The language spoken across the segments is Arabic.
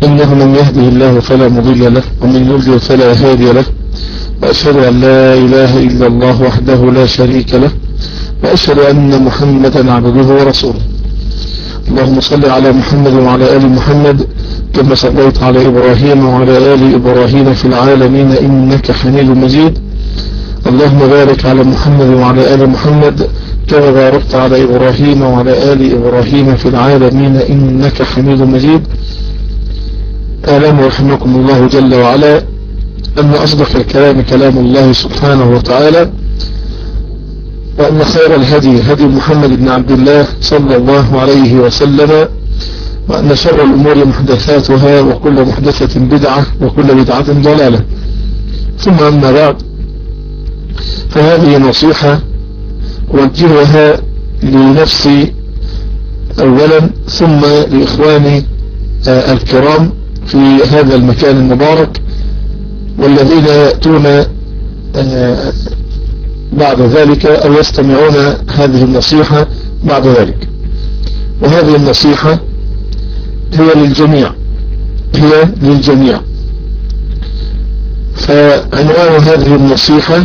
إنه من يهده الله فلا مضل له ومن يضلل فلا هادي له، وأشهد أن لا إله إلا الله وحده لا شريك له، وأشهد أن محمدا عبده ورسوله. اللهم صل على محمد وعلى آل محمد كما صليت على إبراهيم وعلى آل إبراهيم في العالمين إنك حميد مجيد. اللهم بارك على محمد وعلى آل محمد كما باركت على إبراهيم وعلى آل إبراهيم في العالمين إنك حميد مجيد. أعلم رحمكم الله جل وعلا أن أصدق الكلام كلام الله سبحانه وتعالى، وأن خير الهدي هدي محمد بن عبد الله صلى الله عليه وسلم، وأن شر الأمور محدثاتها وكل محدثة بدعة وكل بدعة ضلالة. ثم أما بعد، فهذه نصيحة أوجهها لنفسي أولا ثم لإخواني الكرام في هذا المكان المبارك والذين يأتون بعد ذلك أو يستمعون هذه النصيحة بعد ذلك. وهذه النصيحة هي للجميع. فعنوان هذه النصيحة: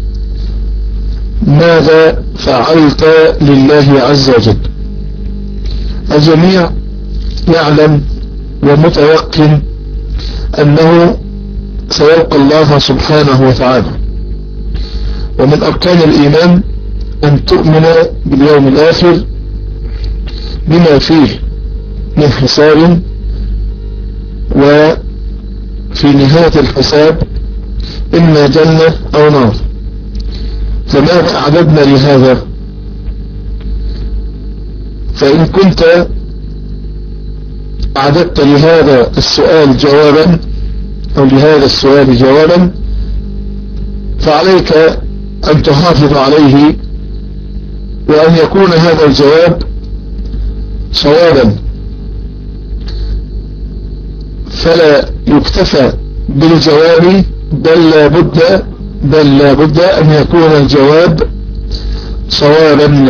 ماذا فعلت لله عز وجل؟ الجميع يعلم ومتيقن أنه سيلقى الله سبحانه وتعالى، ومن أركان الإيمان أن تؤمن باليوم الآخر بما فيه من حساب، وفي نهاية الحساب إما جنة أو نار. فماذا أعددنا لهذا؟ فإن كنت أعددت لهذا السؤال جوابا أو لهذا السؤال جوابا، فعليك أن تحافظ عليه، وأن يكون هذا الجواب صوابا، فلا يكتفى بالجواب بل لا بد أن يكون الجواب صوابا.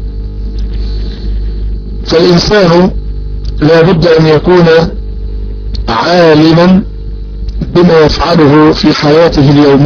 فالإنسان لا بد أن يكون عالما بما يفعله في حياته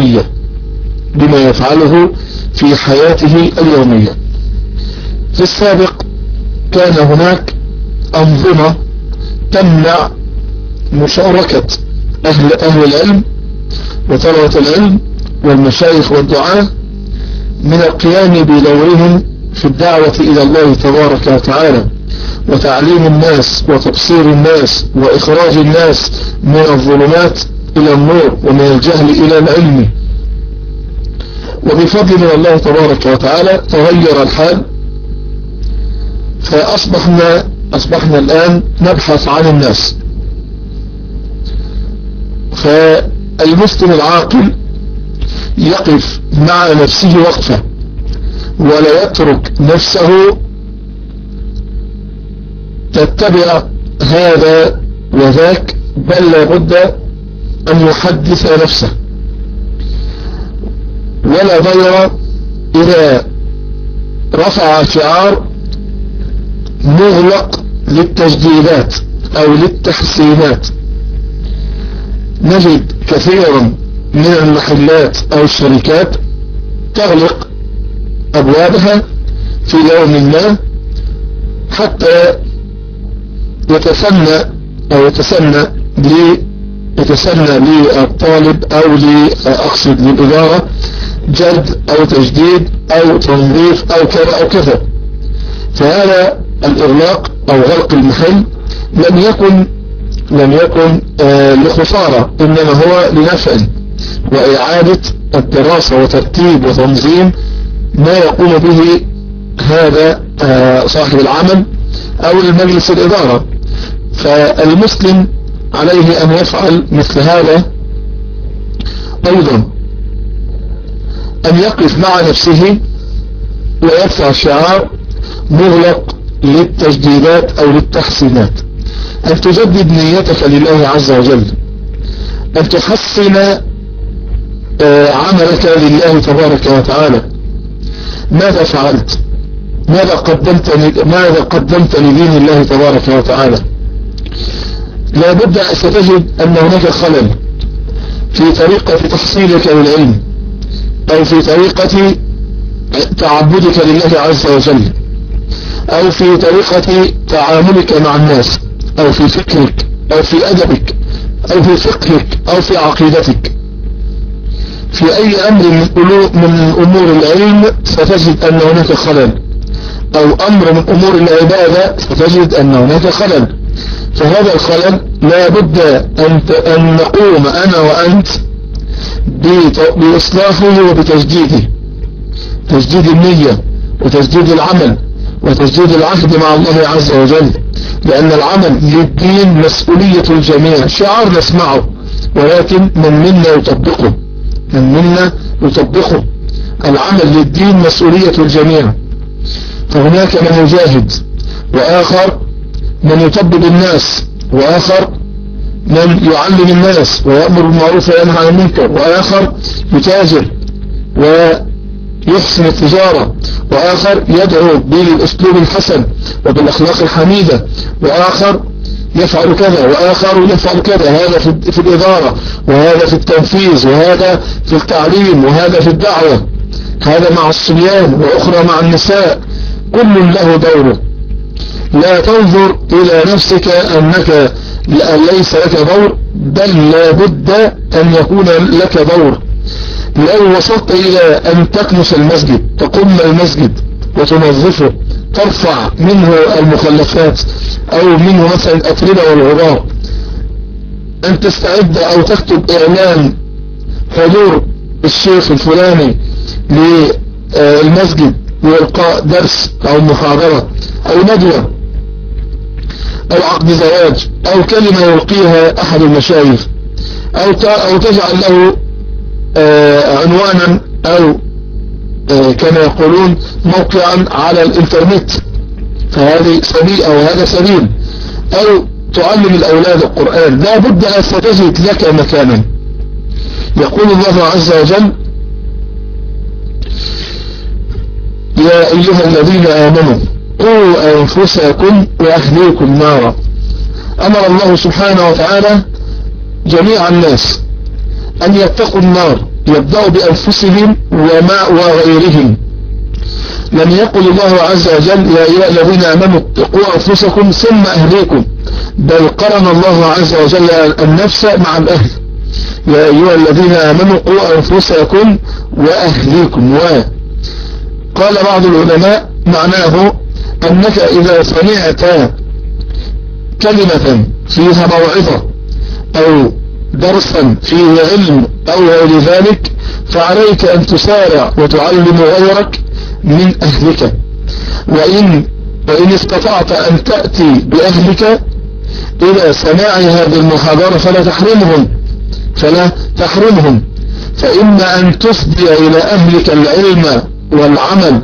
اليومية. في السابق كان هناك أنظمة تمنع مشاركة أهل العلم وطلبة العلم والمشايخ والدعاة من القيام بدورهم في الدعوة إلى الله تبارك وتعالى، وتعليم الناس وتبصير الناس وإخراج الناس من الظلمات إلى النور ومن الجهل إلى العلم. وبفضل من الله تبارك وتعالى تغير الحال، فأصبحنا الآن نبحث عن الناس. فالمسلم العاقل يقف مع نفسه وقفة، ولا يترك نفسه تتبع هذا وذاك، بل لا بد أن يحدث نفسه. ولا ضير إذا رفع شعار مغلق للتجديدات أو للتحسينات. نجد كثيرا من المحلات أو الشركات تغلق أبوابها في يوم ما حتى يتسنى للطالب أو أقصد للإدارة جلد أو تجديد أو تنظيف أو كذا أو كذا. فهذا الإغلاق أو غلق المحل لم يكن لخسارة، إنما هو لنفع وإعادة الدراسة وترتيب وتنظيم ما يقوم به هذا صاحب العمل أو المجلس الإدارة. فالمسلم عليه أن يفعل مثل هذا أيضا، أن يقف مع نفسه ويرفع شعار مغلق للتجديدات أو للتحسينات، أن تجدد نيتك لله عز وجل، أن تحسن عملك لله تبارك وتعالى. ماذا فعلت؟ ماذا قدمت لدين الله تبارك وتعالى؟ لا بد أن ستجد أن هناك خلل في طريقة تحصيلك للعلم أو في طريقة تعبدك لله عز وجل أو في طريقة تعاملك مع الناس أو في فكرك أو في أدبك أو في فقهك أو في عقيدتك. في أي أمر من أمور العلم ستجد أن هناك خلل، أو أمر من أمور العبادة ستجد أن هناك خلل. فهذا الخلل لا بد أن نقوم أنا وأنت بإصلاحه وبتجديده، تجديد النية وتجديد العمل وتجديد العهد مع الله عز وجل، لأن العمل للدين مسؤولية الجميع، شعار نسمعه ولكن من منا يطبقه. العمل للدين مسؤولية الجميع، فهناك من يجاهد، وآخر من يطبب الناس، وآخر من يعلم الناس ويأمر بالمعروف وينهى عن المنكر، وآخر يتاجر ويحسن التجارة، وآخر يدعو بالأسلوب الحسن وبالأخلاق الحميدة، وآخر يفعل كذا وآخر يفعل كذا. هذا في الإدارة، وهذا في التنفيذ، وهذا في التعليم، وهذا في الدعوة، هذا مع الصبيان وأخرى مع النساء، كل له دوره. لا تنظر إلى نفسك أنك ليس لك دور، بل لا بد أن يكون لك دور. لو وصلت إلى أن تكنس المسجد، تقوم المسجد وتنظفه، ترفع منه المخلفات أو منه مثلا الأتربة والغبار، أن تستعد أو تكتب إعلان حضور الشيخ الفلاني للمسجد لإلقاء درس أو محاضرة أو ندوة أو عقد زواج أو كلمة يلقيها أحد المشايخ، أو تجعل له عنوانا أو كما يقولون موقعا على الإنترنت، فهذه سبيل أو هذا سبيل، أو تعلم الأولاد القرآن. لا بد أن ستجد لك مكانا. يقول الله عز وجل: يا أيها الذين آمنوا قوا أنفسكم وأهليكم نارا. أمر الله سبحانه وتعالى جميع الناس أن يتقوا النار، يبدأوا بأنفسهم وغيرهم. لم يقل الله عز وجل يا أيها الذين آمنوا اتقوا أنفسكم ثم أهليكم، بل قرن الله عز وجل النفس مع الأهل. يا أيها الذين آمنوا قوا أنفسكم وأهليكم. قال بعض العلماء معناه أنك إذا سمعت كلمة فيها موعظة أو درسا فيه علم أو غير ذلك، فعليك أن تسارع وتعلم غيرك من أهلك. وإن استطعت أن تأتي بأهلك إلى سماع هذه المحاضرة فلا تحرمهم، فإما أن تفضي إلى أهلك العلم والعمل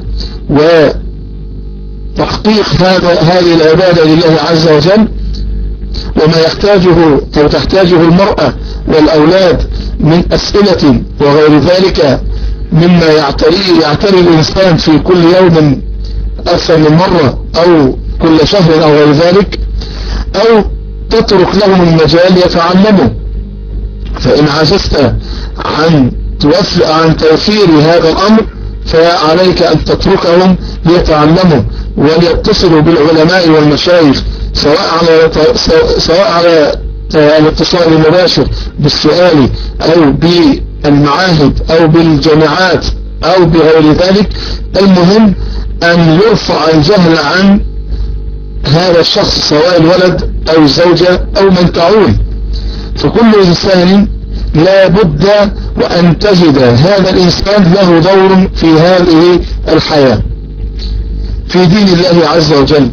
وتحقيق هذه العبادة لله عز وجل، وما يحتاجه أو تحتاجه المرأة والأولاد من أسئلة وغير ذلك مما يعتري الإنسان في كل يوم أكثر من مرة أو كل شهر أو غير ذلك، أو تترك لهم المجال يتعلموا. فإن عجزت عن توفير هذا الأمر فعليك أن تتركهم ليتعلموا وليتصلوا بالعلماء والمشايخ، سواء على الاتصال المباشر بالسؤال أو بالمعاهد أو بالجامعات أو بغير ذلك. المهم أن يرفع الجهل عن هذا الشخص، سواء الولد أو الزوجة أو من تعول. فكل إنسان لا بد وأن تجد هذا الإنسان له دور في هذه الحياة في دين الله عز وجل.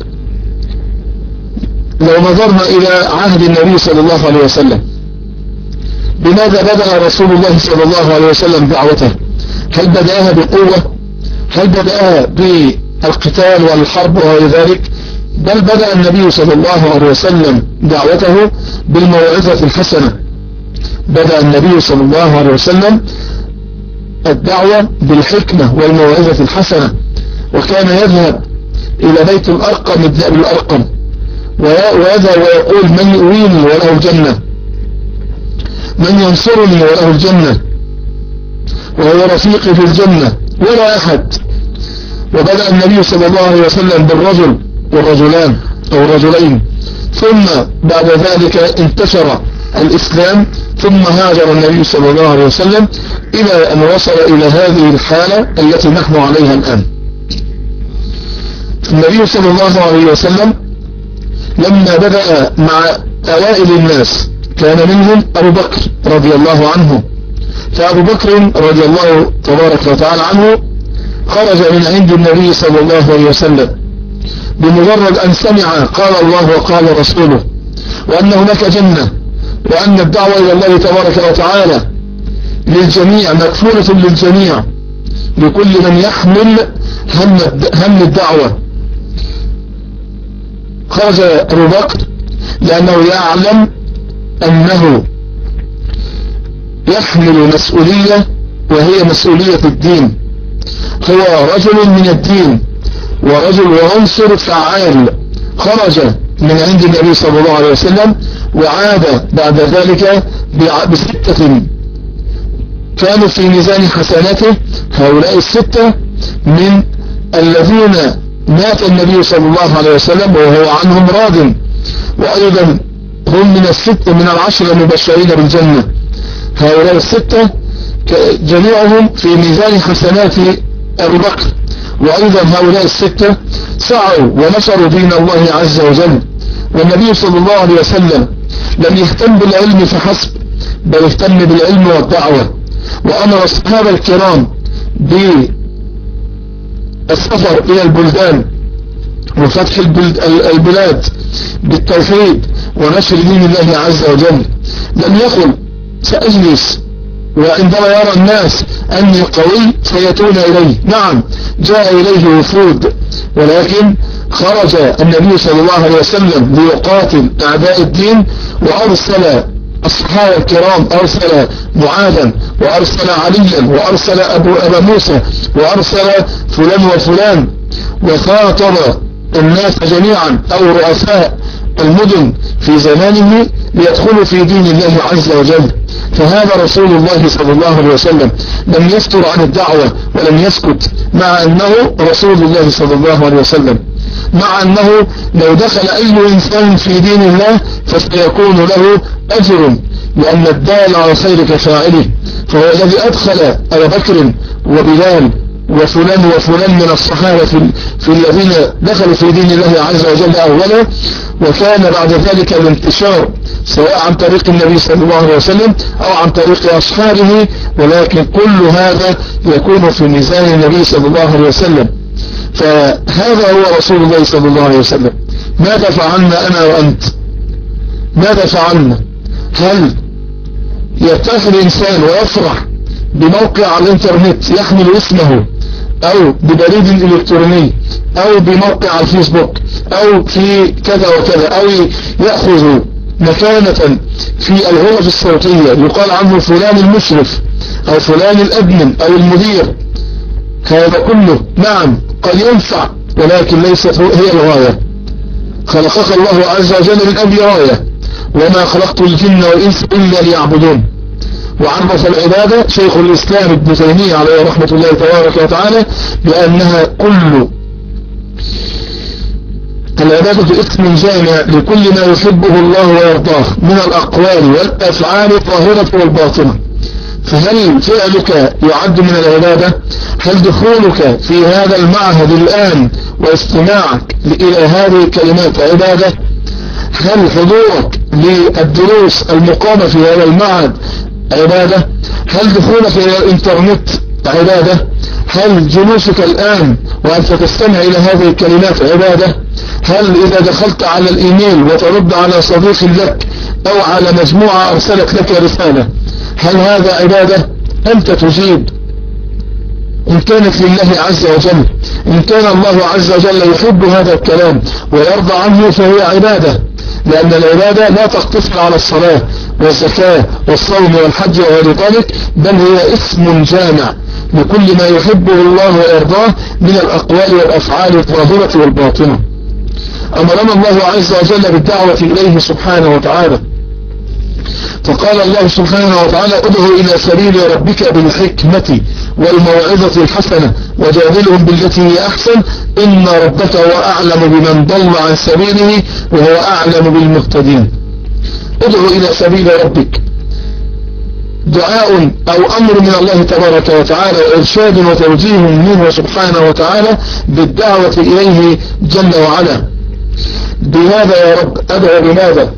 لو نظرنا إلى عهد النبي صلى الله عليه وسلم، بماذا بدأ رسول الله صلى الله عليه وسلم دعوته؟ هل بدأها بقوة؟ هل بدأها بالقتال والحرب وغير ذلك؟ بل بدأ النبي صلى الله عليه وسلم دعوته بالموعظة الحسنة. بدأ النبي صلى الله عليه وسلم الدعوة بالحكمة والموعظة الحسنة، وكان يذهب إلى بيت الأرقم ابن أبي الأرقم ويذهب ويقول من يؤويني وله الجنة، من ينصرني وله الجنة، وهو رفيقي في الجنة ولا أحد. وبدأ النبي صلى الله عليه وسلم بالرجل والرجلان أو الرجلين، ثم بعد ذلك انتشر الإسلام، ثم هاجر النبي صلى الله عليه وسلم إلى أن وصل إلى هذه الحالة التي نحن عليها الآن. النبي صلى الله عليه وسلم لما بدأ مع أوائل الناس كان منهم أبو بكر رضي الله عنه، فأبو بكر رضي الله تبارك وتعالى عنه خرج من عند النبي صلى الله عليه وسلم بمجرد أن سمع قال الله وقال رسوله، وأن هناك جنة، وأن الدعوة إلى الله تبارك وتعالى للجميع مكفولة للجميع، لكل من يحمل هم الدعوة. خرج أبو بكر لأنه يعلم أنه يحمل مسؤولية، وهي مسؤولية الدين. هو رجل من الدين ورجل وعنصر فعال، خرج من عند النبي صلى الله عليه وسلم وعاد بعد ذلك بستة كانوا في ميزان حسناته. هؤلاء الستة من الذين مات النبي صلى الله عليه وسلم وهو عنهم راض، وأيضا هم من العشر المبشرين بالجنة. هؤلاء الستة جميعهم في ميزان حسنات أبي بكر، وأيضا هؤلاء الستة سعوا ونشروا دين الله عز وجل. والنبي صلى الله عليه وسلم لم يهتم بالعلم فحسب، بل اهتم بالعلم والدعوة، وأمر الصحابة الكرام بالسفر إلى البلدان وفتح البلاد بالتوحيد ونشر دين الله عز وجل. لم يقل سأجلس وعندما يرى الناس أني قوي فيتون إليه. نعم جاء إليه وفود، ولكن خرج النبي صلى الله عليه وسلم ليقاتل أعداء الدين، وأرسل الصحابة الكرام، أرسل معاذا وأرسل عليا وأرسل أبا موسى وأرسل فلان وفلان، وخاطب الناس جميعا أو رؤساء المدن في زمانه ليدخلوا في دين الله عز وجل. فهذا رسول الله صلى الله عليه وسلم لم يفتر عن الدعوة ولم يسكت، مع أنه رسول الله صلى الله عليه وسلم، مع أنه لو دخل أي إنسان في دين الله فسيكون له أجر، لأن الدال على خير كفاعله. فهو الذي أدخل أبا بكر وبلال وفلان وفلان من الصحابة في الذين دخلوا في دين الله عز وجل أولا، وكان بعد ذلك الانتشار سواء عن طريق النبي صلى الله عليه وسلم أو عن طريق أصحابه، ولكن كل هذا يكون في ميزان النبي صلى الله عليه وسلم. فهذا هو رسول الله صلى الله عليه وسلم. ماذا فعلنا أنا وأنت؟ ماذا فعلنا؟ هل يرتاح الإنسان ويفرح بموقع على الإنترنت يحمل اسمه، أو ببريد إلكتروني، أو بموقع على الفيسبوك، أو في كذا وكذا، أو يأخذ مكانة في الغرف الصوتية يقال عنه فلان المشرف أو فلان الأدمن أو المدير؟ هذا كله نعم قد ينفع، ولكن ليست هي الغاية. خلقك الله عز وجل من أجل غاية، وما خلقت الجن والإنس إلا ليعبدون. وعرف العبادة شيخ الإسلام ابن تيمية عليه رحمة الله تبارك وتعالى بأنها كل العبادة اسم جامع لكل ما يحبه الله ويرضاه من الأقوال والأفعال الظاهرة والباطنة. فهل فعلك يعد من العبادة؟ هل دخولك في هذا المعهد الآن واستماعك إلى هذه الكلمات عبادة؟ هل حضورك للدروس المقامة في هذا المعهد عبادة؟ هل دخولك إلى الإنترنت عبادة؟ هل جلوسك الآن وأنت تستمع إلى هذه الكلمات عبادة؟ هل إذا دخلت على الإيميل وترد على صديق لك أو على مجموعة أرسلت لك رسالة، هل هذا عبادة؟ أنت تجيب إن كانت لله عز وجل. إن كان الله عز وجل يحب هذا الكلام ويرضى عنه فهي عبادة، لأن العبادة لا تقتصر على الصلاة والزكاة والصوم والحج وغير ذلك، بل هي اسم جامع لكل ما يحبه الله ويرضاه من الأقوال والأفعال الظاهرة والباطنة. أمرنا الله عز وجل بالدعوة إليه سبحانه وتعالى. فقال الله سبحانه وتعالى ادعو إلى سبيل ربك بالحكمة والموعظة الحسنة وجادلهم بالتي هي أحسن إن ربك هو أعلم بمن ضل عن سبيله وهو أعلم بالمهتدين. ادعو إلى سبيل ربك دعاء أو أمر من الله تبارك وتعالى وإرشاد وتوجيه منه سبحانه وتعالى بالدعوة إليه جل وعلا. بماذا يا رب أدعو؟ بماذا؟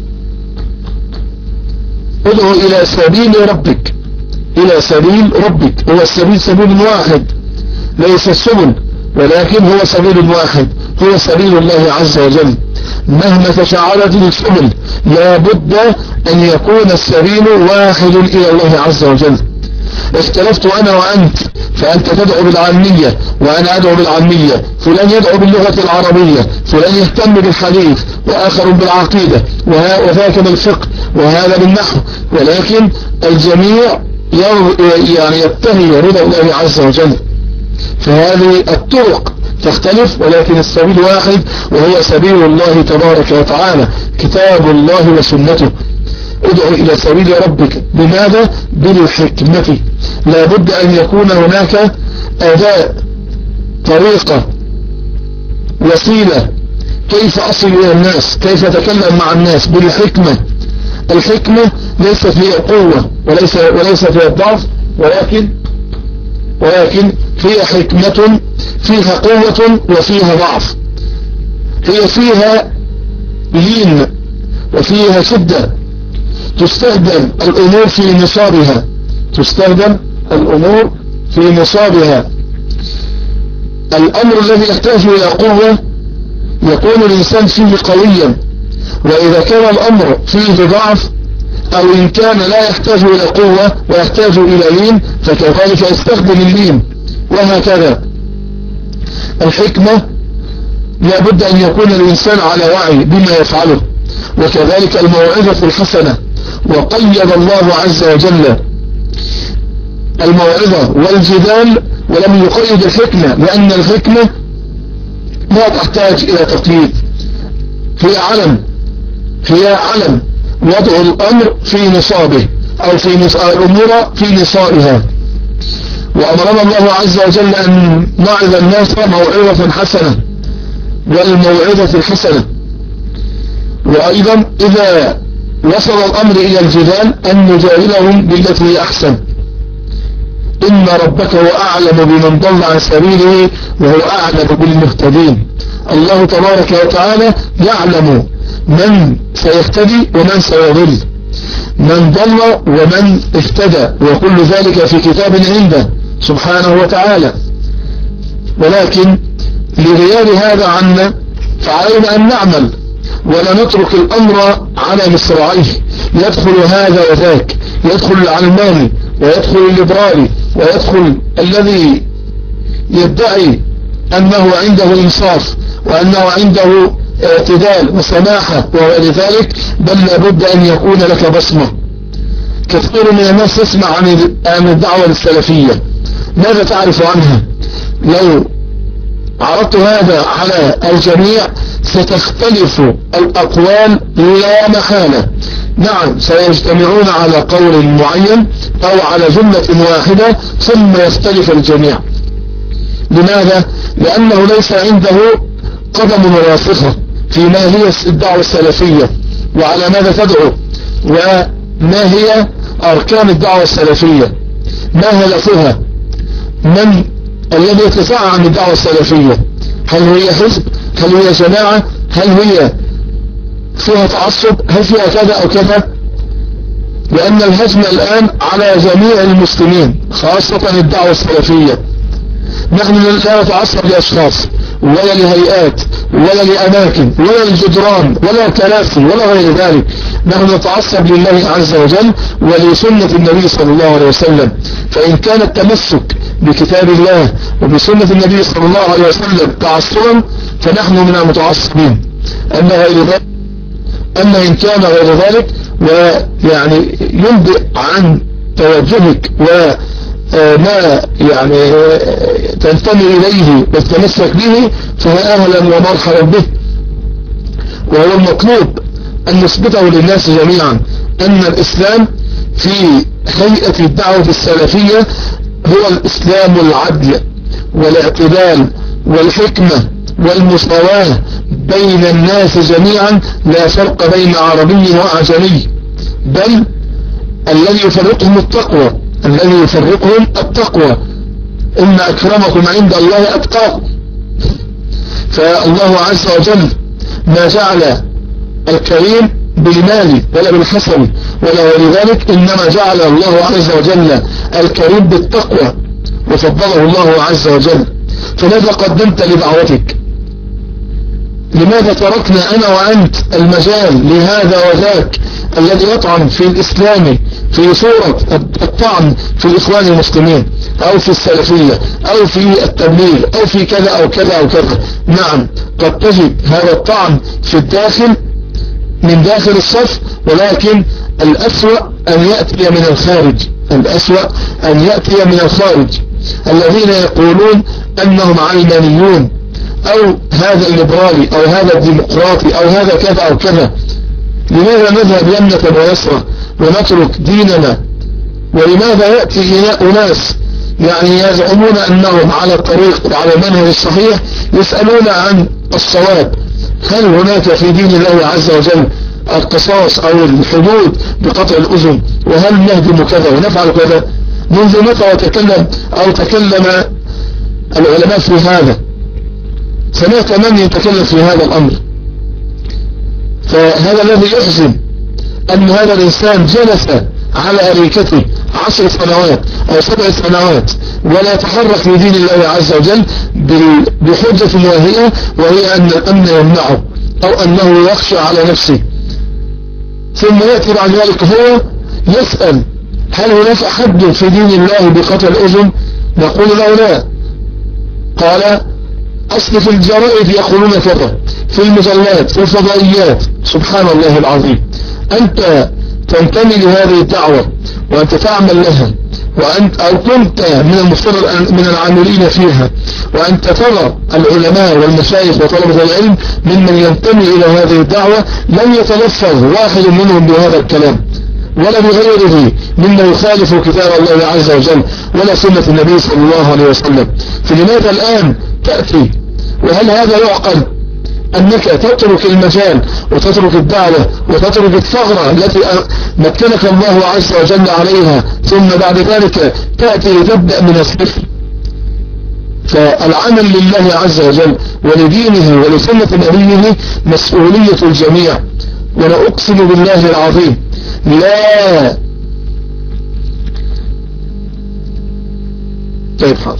ادعو إلى سبيل ربك. إلى سبيل ربك، هو السبيل سبيل واحد ليس السبل، ولكن هو سبيل واحد، هو سبيل الله عز وجل. مهما تشعرت السبل لا بد أن يكون السبيل واحد إلى الله عز وجل. اختلفت أنا وأنت، فأنت تدعو بالعامية وأنا أدعو بالعامية، فلان يدعو باللغة العربية، فلان يهتم بالحديث، وآخر بالعقيدة، وذاك بالفقه، وهذا بالنحو، ولكن الجميع يعني يبتغي رضا الله عز وجل. فهذه الطرق تختلف ولكن السبيل واحد، وهو سبيل الله تبارك وتعالى، كتاب الله وسنته. ادعو إلى سبيل ربك بماذا؟ بالحكمة. لا بد أن يكون هناك أداء، طريقة، وسيلة كيف أصل إلى الناس، كيف أتكلم مع الناس بالحكمة. الحكمة ليست فيها قوة وليس فيها ضعف، ولكن فيها حكمة، فيها قوة وفيها ضعف. هي فيها لين وفيها شدة. تستخدم الأمور في نصابها، تستخدم الأمور في نصابها. الأمر الذي يحتاج إلى قوة يكون الإنسان فيه قويا، وإذا كان الأمر فيه ضعف أو إن كان لا يحتاج إلى قوة ويحتاج إلى لين فكذلك يستخدم اللين، وهكذا. الحكمة لا بد أن يكون الإنسان على وعي بما يفعله، وكذلك الموعظة الحسنة. وقيد الله عز وجل الموعظة والجدال ولم يقيد الحكمة، لأن الحكمة لا تحتاج إلى تقييد. هي علم وضع الأمر في نصابه، أو في الأمور في نصائها. وأمرنا الله عز وجل أن نعظ الناس موعظة حسنة، والموعظة الحسنة. وأيضا إذا وصل الأمر إلى الجدال أن نجادلهم بالتي هي أحسن. إن ربك هو أعلم بمن ضل عن سبيله وهو أعلم بالمهتدين. الله تبارك وتعالى يعلم من سيهتدي ومن سيضل، من ضل ومن اهتدى، وكل ذلك في كتاب عنده سبحانه وتعالى. ولكن لغياب هذا عنا فعلينا أن نعمل ولا نترك الأمر على مصراعيه. يدخل هذا وذاك، يدخل العلماني ويدخل الليبرالي ويدخل الذي يدعي أنه عنده إنصاف وأنه عنده اعتدال وسماحة وغير ذلك، بل لابد أن يكون لك بصمة. كثير من الناس يسمع عن الدعوة السلفية، ماذا تعرف عنها؟ لو عرضت هذا على الجميع ستختلف الأقوال لا محالة. نعم سيجتمعون على قول معين أو على جملة واحدة ثم يختلف الجميع. لماذا؟ لأنه ليس عنده قدم راسخة في ما هي الدعوة السلفية، وعلى ماذا تدعو، وما هي أركان الدعوة السلفية، ما هدفها، من الذي يتساءل عن الدعوة السلفية، هل هي حزب، هل هي جماعة، هل هي فيها تعصب، هل فيها كذا أو كذا. لأن الهجم الآن على جميع المسلمين خاصة الدعوة السلفية. نحن لا نتعصب لأشخاص ولا لهيئات ولا لأماكن ولا للجدران ولا كراسي ولا غير ذلك. نحن نتعصب لله عز وجل ولسنة النبي صلى الله عليه وسلم. فإن كان التمسك بكتاب الله وبسنة النبي صلى الله عليه وسلم تعصبا فنحن من المتعصبين. أما إن كان غير ذلك ويعني ينبئ عن توجهك وما يعني تنتمي إليه وتتمسك به فهو أهلا ومرحبا به. وهو المطلوب أن نثبته للناس جميعا، أن الإسلام في هيئة الدعوة السلفية هو الإسلام العدل والاعتدال والحكمة والمساواة بين الناس جميعا، لا فرق بين عربي وأعجمي، بل الذي يفرقهم التقوى، الذي يفرقهم التقوى، إن أكرمكم عند الله أتقاكم. فالله عز وجل ما جعل الكريم بالمال ولا بالحسن ولذلك إنما جعل الله عز وجل الكريم بالتقوى وفضله الله عز وجل. فماذا قدمت لدعوتك؟ لماذا تركنا أنا وأنت المجال لهذا وذاك الذي يطعن في الإسلام في صورة الطعن في الإخوان المسلمين أو في السلفية أو في التبليغ أو في كذا أو كذا أو كذا؟ نعم، قد تجد هذا الطعن في الداخل من داخل الصف، ولكن الأسوأ أن يأتي من الخارج، الأسوأ أن يأتي من الخارج الذين يقولون أنهم علمانيون أو هذا الليبرالي أو هذا الديمقراطي أو هذا كذا أو كذا. لماذا نذهب يمنة ويسرى ونترك ديننا؟ ولماذا يأتي أناس يعني يزعمون أنهم على الطريق وعلى المنهج الصحيح يسألون عن الصواب؟ هل هناك في دين الله عز وجل القصاص أو الحدود بقطع الأذن؟ وهل نهدم كذا ونفعل كذا؟ منذ متى تكلم العلماء في هذا؟ سمعت من يتكلم في هذا الأمر؟ فهذا الذي يحزن أن هذا الإنسان جلس على أريكته 10 سنوات أو 7 سنوات ولا يتحرك في دين الله عز وجل بحجة واهية، وهي أن الأمن يمنعه أو أنه يخشى على نفسه. ثم يأتي بعد ذلك هو يسأل هل هناك حد في دين الله بقطع الأذن؟ نقول له لا. قال أصل في الجرائد يقولون كذا، في المجلات، في الفضائيات. سبحان الله العظيم، أنت تنتمي لهذه الدعوة وأنت تعمل لها، وأنت أو كنت من المفترض من العاملين فيها، وأنت ترى العلماء والمشايخ وطلبة العلم ممن ينتمي إلى هذه الدعوة لم يتلفظ واحد منهم بهذا الكلام ولا بغيره مما يخالف كتاب الله عز وجل ولا سنة النبي صلى الله عليه وسلم. فلماذا الآن تأتي؟ وهل هذا يعقل أنك تترك المجال وتترك الدعوة وتترك الثغرة التي مكنك الله عز وجل عليها، ثم بعد ذلك تأتي لتبدأ من الصفر؟ فالعمل لله عز وجل ولدينه ولسنة نبيه مسؤولية الجميع. ولا أقسم بالله العظيم لا طيب حاضر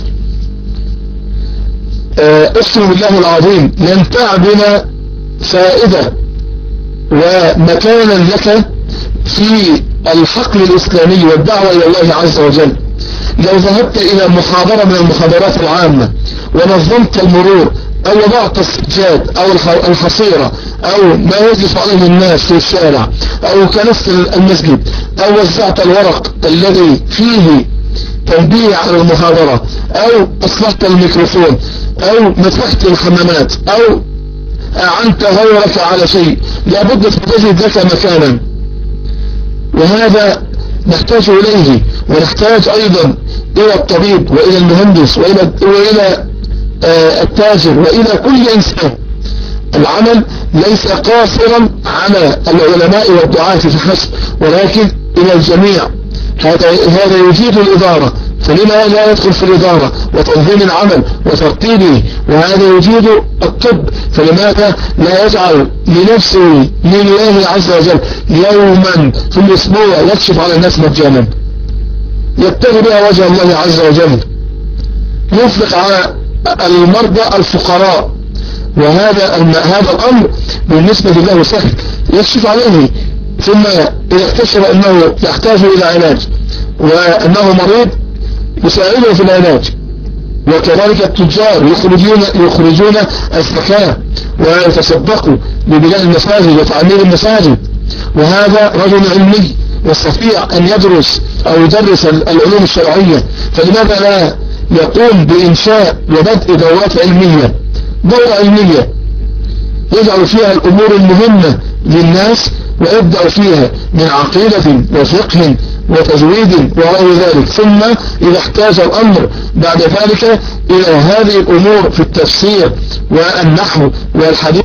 أقسم بالله العظيم لن تعدنا فائدة ومكانا لك في الحقل الإسلامي والدعوة إلى الله عز وجل لو ذهبت إلى محاضرة من المحاضرات العامة ونظمت المرور أو وضعت السجاد أو الحصيرة أو ما يجلس عليه الناس في الشارع أو كنست المسجد أو وزعت الورق الذي فيه تنبيه على المحاضرة أو أصلحت الميكروفون أو مسحت الحمامات أو أعنت غيرك على شيء، لابد فتجد لك مكانا. وهذا نحتاج إليه، ونحتاج أيضا إلى الطبيب وإلى المهندس وإلى التاجر وإلى كل إنسان. العمل ليس قاصرا على العلماء والدعاة فحسب، ولكن إلى الجميع. هذا يجيد الإدارة، فلما لا يدخل في الإدارة وتنظيم العمل وترتيبه؟ وهذا يجيد الطب، فلماذا لا يجعل لنفسه لله عز وجل يوما في الأسبوع يكشف على الناس مجانا يبتغي بها وجه الله عز وجل، ينفق على المرضى الفقراء؟ وهذا الأمر بالنسبة له سهل، يكشف عليه، ثم إذا اكتشف أنه يحتاج إلى علاج وأنه مريض يساعده في العلاج. وكذلك التجار يخرجون الزكاة ويتصدقوا ببناء المساجد وتعمير المساجد. وهذا رجل علمي يستطيع أن يدرس أو يدرس العلوم الشرعية، فلماذا لا يقوم بإنشاء وبدء دورات علمية، دورة علمية يجعل فيها الأمور المهمة للناس ويبدأ فيها من عقيدة وفقه وتجويد وغير ذلك، ثم إذا احتاج الأمر بعد ذلك إلى هذه الأمور في التفسير والنحو والحديث.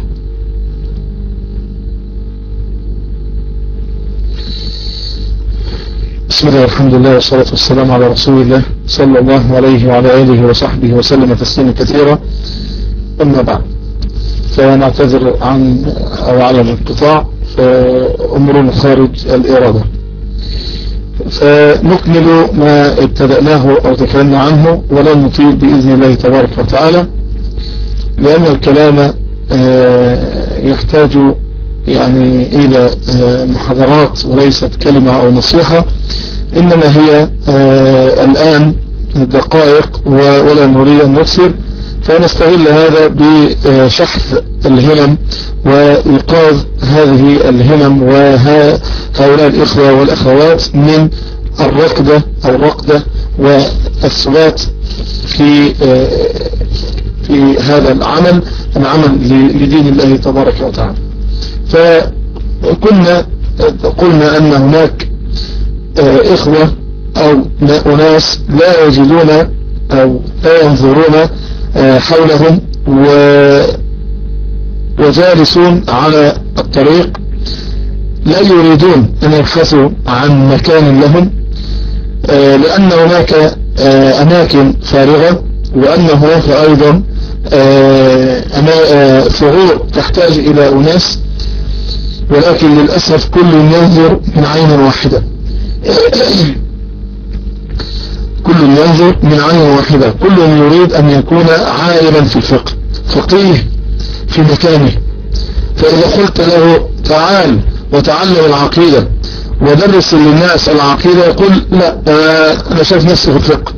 بسم الله والحمد لله والصلاة والسلام على رسول الله صلى الله عليه وعلى آله وصحبه وسلم تسليما كثيرا. أما بعد، فنعتذر على الانقطاع، فأمرنا خارج الإرادة. فنكمل ما ابتدأناه أو تكلمنا عنه ولا نطيل بإذن الله تبارك وتعالى، لأن الكلام يحتاج يعني إلى محاضرات وليست كلمة أو نصيحة، إنما هي الآن دقائق ولا نريد أن نكثر، فنستغل هذا بشحذ الهمم وإيقاظ هذه الهمم وهؤلاء الإخوة والأخوات من الرقدة والثبات في هذا العمل لدين الله تبارك وتعالى. فكنا قلنا أن هناك إخوة أو أناس لا يجدون أو لا ينظرون حولهم وجالسون على الطريق، لا يريدون أن يبحثوا عن مكان لهم، لأن هناك أماكن فارغة، وأن هناك أيضا ثغور تحتاج إلى أناس، ولكن للأسف كل ينظر من عين واحدة كل يريد أن يكون عالما في الفقه، فقيه في مكانه. فإذا قلت له تعال وتعلم العقيدة ودرس للناس العقيدة، يقول لا، أنا شايف نفسي في الفقه.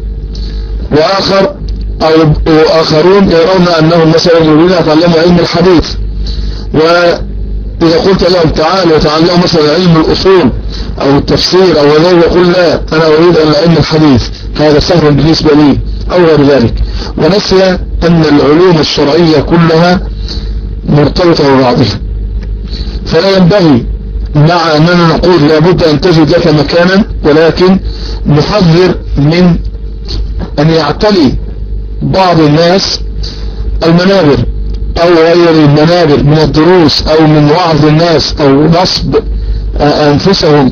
وآخرون يرون أنهم مثلا يريدون أن يتعلموا علم الحديث، وإذا قلت لهم تعال وتعلموا مثلا علم الأصول أو التفسير أو غيره، يقول لا، أنا أريد أن علم الحديث، هذا سهل بالنسبة لي أو غير ذلك. ونسي أن العلوم الشرعية كلها مرتبطة ببعضها، فلا ينبغي مع أننا نقول لابد أن تجد لك مكانا، ولكن نحذر من أن يعتلي بعض الناس المنابر أو غير المنابر من الدروس أو من وعظ الناس أو نصب أنفسهم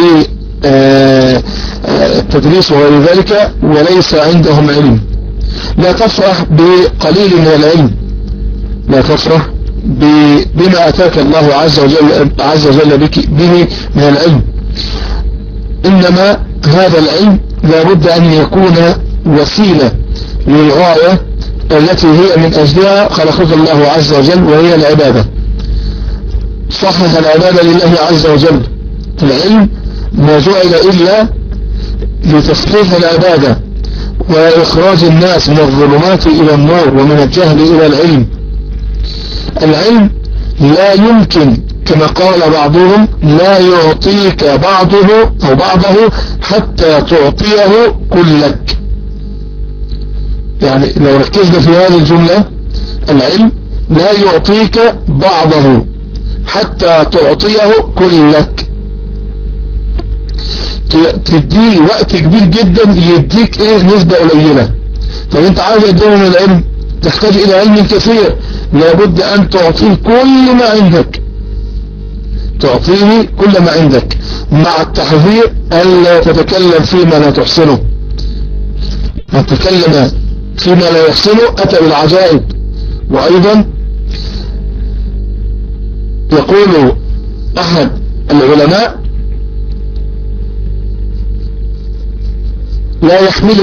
بالتدريس وغير ذلك وليس عندهم علم. لا تفرح بقليل من العلم، لا تفرح بما أتاك الله عز وجل به من العلم، إنما هذا العلم لابد أن يكون وسيلة للغاية التي هي من أجلها خلقك الله عز وجل، وهي العبادة. صحح العبادة لله عز وجل. العلم ما جعل إلا لتصحيح العبادة وإخراج الناس من الظلمات إلى النور ومن الجهل إلى العلم. العلم لا يمكن كما قال بعضهم لا يعطيك بعضه حتى تعطيه كلك. يعني لو ركزنا في هذه الجملة، العلم لا يعطيك بعضه حتى تعطيه كلك. تديه وقت كبير جدا يديك نسبة قليلة. طب انت عايز تديه من العلم، تحتاج الى علم كثير، لابد ان تعطيه كل ما عندك، تعطيه كل ما عندك، مع التحذير الا تتكلم فيما لا تحسنه. من تكلم فيما لا يحسنه اتى بالعجائب. وايضا يقول احد العلماء لا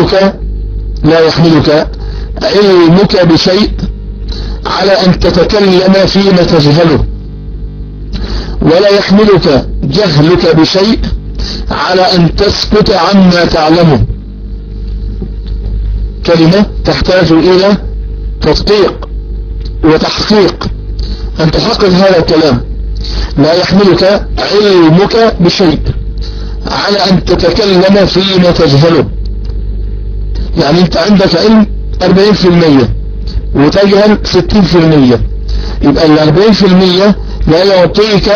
يحملك علمك بشيء على أن تتكلم فيما تجهله، ولا يحملك جهلك بشيء على أن تسكت عما تعلمه. كلمة تحتاج إلى تدقيق وتحقيق، أن تحقق هذا الكلام. لا يحملك علمك بشيء على أن تتكلم فيما تجهله. يعني أنت عندك علم 40% وتجهل 60%، يبقى 40% لا يعطيك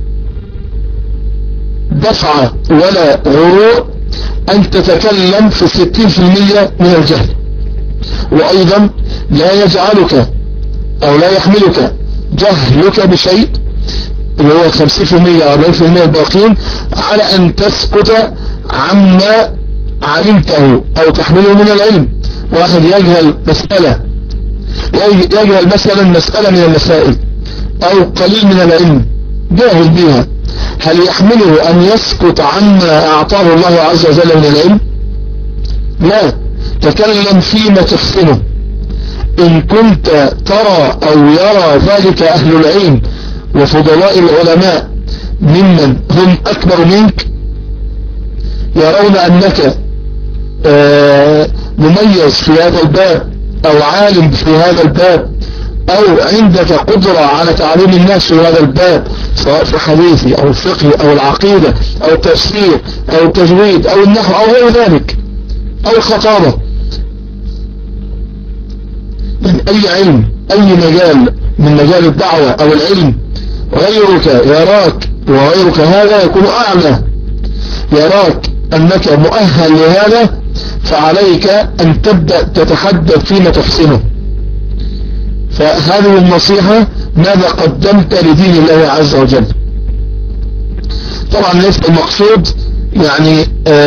دفعة ولا غرور أن تتكلم في 60% من الجهل. وأيضا لا يجعلك أو لا يحملك جهلك بشيء اللي هو 50% أو 40% الباقين على أن تسكت عما علمته أو تحمله من العلم. واحد يجهل مسألة، يجهل مثلا مسألة من المسائل أو قليل من العلم جاهل بها، هل يحمله أن يسكت عما أعطاه الله عز وجل من العلم؟ لا، تكلم فيما تحسنه. إن كنت ترى أو يرى ذلك أهل العلم وفضلاء العلماء ممن هم أكبر منك يرون أنك مميز في هذا الباب أو عالم في هذا الباب أو عندك قدرة على تعليم الناس في هذا الباب، سواء في حديثي أو الفقه أو العقيدة أو التفسير أو التجويد أو النحو أو غير ذلك أو الخطابة، من أي علم أي مجال من مجال الدعوة أو العلم، غيرك يراك وغيرك هذا يكون أعلى، يراك أنك مؤهل لهذا، فعليك أن تبدأ تتحدث فيما تحسنه. فهذه النصيحة ماذا قدمت لدين الله عز وجل. طبعا ليس المقصود يعني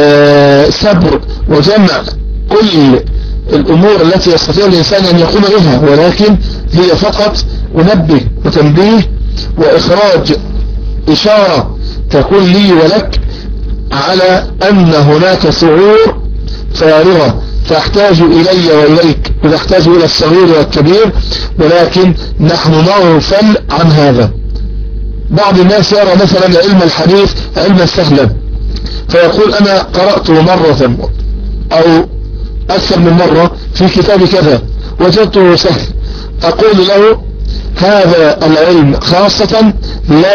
سبر وجمع كل الأمور التي يستطيع الإنسان أن يقوم بها، ولكن هي فقط منبه وتنبيه وإخراج إشارة تكون لي ولك على أن هناك ثغور فارغة تحتاج إلي وإليك وتحتاج إلى الصغير والكبير، ولكن نحن نغفل عن هذا. بعض الناس يرى مثلا علم الحديث علما سهلا، فيقول أنا قرأته مرة أو أكثر من مرة في كتاب كذا وجدته سهل، أقول له هذا العلم خاصة لا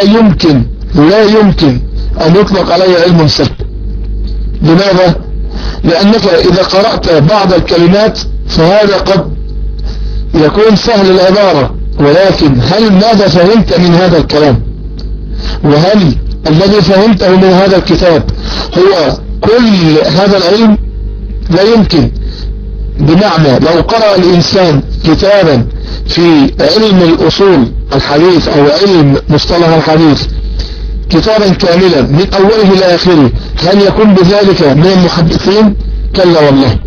يمكن أن يطلق عليه علم سهل. لماذا؟ لأنك إذا قرأت بعض الكلمات فهذا قد يكون سهل العبارة، ولكن هل ماذا فهمت من هذا الكلام؟ وهل الذي فهمته من هذا الكتاب هو كل هذا العلم؟ لا يمكن. بمعنى لو قرأ الإنسان كتابا في علم الأصول الحديث أو علم مصطلح الحديث كتابا كاملا من أوله إلى آخره، هل يكون بذلك من المحدثين؟ كلا والله.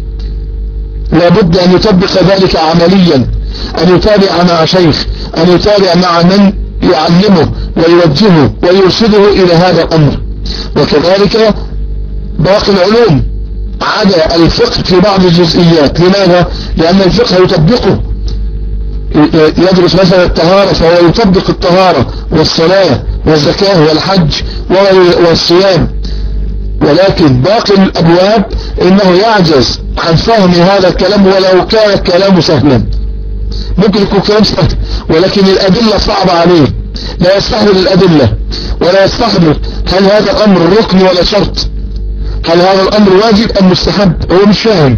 لابد أن يطبق ذلك عمليا، أن يتابع مع شيخ، أن يتابع مع من يعلمه ويوجهه ويرشده إلى هذا الأمر. وكذلك باقي العلوم عدا الفقه في بعض الجزئيات. لماذا؟ لأن الفقه يطبقه، يدرس مثلا الطهارة فهو يطبق الطهارة والصلاة والزكاة والحج والصيام، ولكن باقي الأبواب إنه يعجز عن فهم هذا الكلام ولو كان الكلام سهلا. ممكن يكون كلام سهل ولكن الأدلة صعبة عليه، لا يستحضر الأدلة ولا يستحضر هل هذا الأمر ركن ولا شرط، هل هذا الأمر واجب أم مستحب، هو مش فاهم.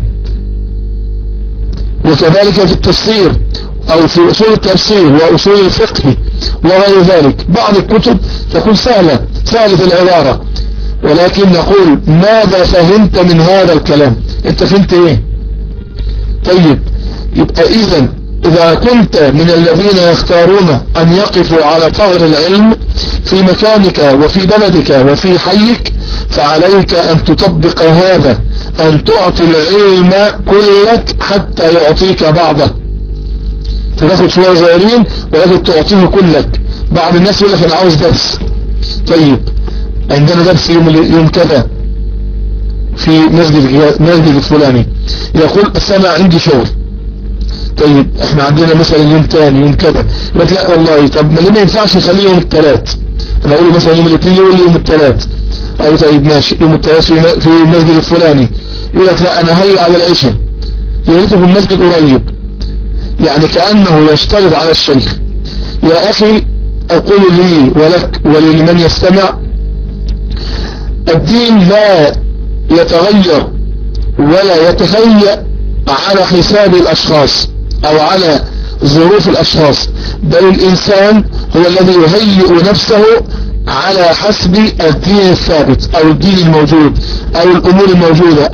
وكذلك في التفسير أو في أصول التفسير وأصول الفقه وغير ذلك، بعض الكتب تكون سهلة العبارة، ولكن نقول ماذا فهمت من هذا الكلام؟ أنت فهمت إيه؟ طيب، يبقى إذا كنت من الذين يختارون أن يقفوا على ثغر العلم في مكانك وفي بلدك وفي حيك، فعليك أن تطبق هذا، أن تعطي العلم كلك حتى يعطيك بعضه. تاخد شوية صغيرين ولكن تعطيه كلك. بعض الناس يقول لك أنا عاوز درس، طيب عندنا درس يوم كذا في مسجد الفلاني، يقول أنا عندي شغل، طيب احنا عندنا مثلا يوم تاني يوم كذا، يقول لا والله طب ما ينفعش نخليه يوم الثلاث، انا اقول مثلا يوم الاثنين يقول لي يوم الثلاث، او طيب ماشي يوم الثلاث في المسجد الفلاني، يقول لك لا انا هيا على العشاء، يريته في المسجد قريب، يعني كأنه يشترط على الشيخ. يا اخي اقول لي ولك ولمن يستمع، الدين لا يتغير ولا يتهيأ على حساب الاشخاص او على ظروف الأشخاص، بل الإنسان هو الذي يهيئ نفسه على حسب الدين الثابت أو الدين الموجود أو الأمور الموجودة.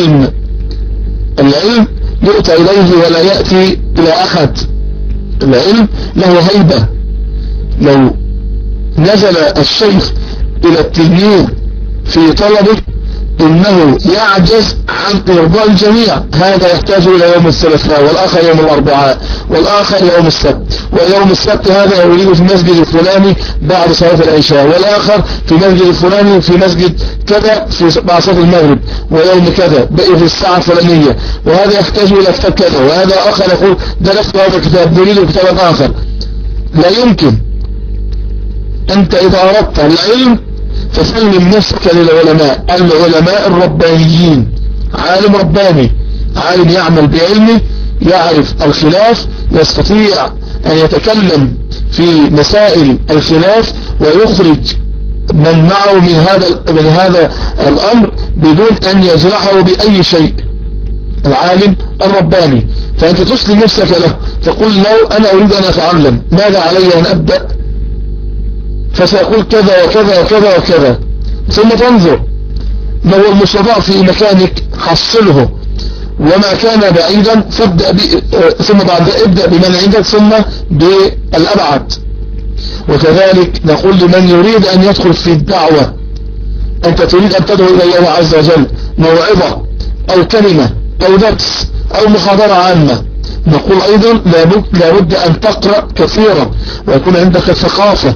العلم يؤتى إليه ولا يأتي إلى أحد. العلم له هيبة. لو نزل الشيخ إلى التلميذ في طلبه إنه يعجز عن إرضاء الجميع. هذا يحتاج إلى يوم الثلاثاء، والآخر يوم الأربعاء، والآخر يوم السبت، ويوم السبت هذا يريد في المسجد الفلاني بعد صلاة العشاء، والآخر في مسجد الفلاني في مسجد كذا بعد صلاة المغرب، ويوم كذا بقي في الساعة الفلانية، وهذا يحتاج إلى كتاب كذا، وهذا آخر يقول درست هذا الكتاب نريد كتابا آخر. لا يمكن. أنت إذا أردت العلم فسلم نفسك للعلماء، العلماء الربانيين. عالم رباني، عالم يعمل بعلمه، يعرف الخلاف، يستطيع أن يتكلم في مسائل الخلاف ويخرج من معه من هذا الأمر بدون أن يجرحه بأي شيء. العالم الرباني. فأنت تسلم نفسك له، تقول لو أنا أريد أن أتعلم ماذا علي أن أبدأ؟ فسأقول كذا وكذا وكذا وكذا، ثم تنظر ما هو المستطاع في مكانك حصله، وما كان بعيدا فابدأ ثم بعد ابدأ بمن عندك ثم بالأبعد. وكذلك نقول لمن يريد أن يدخل في الدعوة، أنت تريد أن تدعو إلى الله عز وجل، موعظة أو كلمة أو درس أو محاضرة عامة، نقول أيضا لابد أن تقرأ كثيرا ويكون عندك ثقافة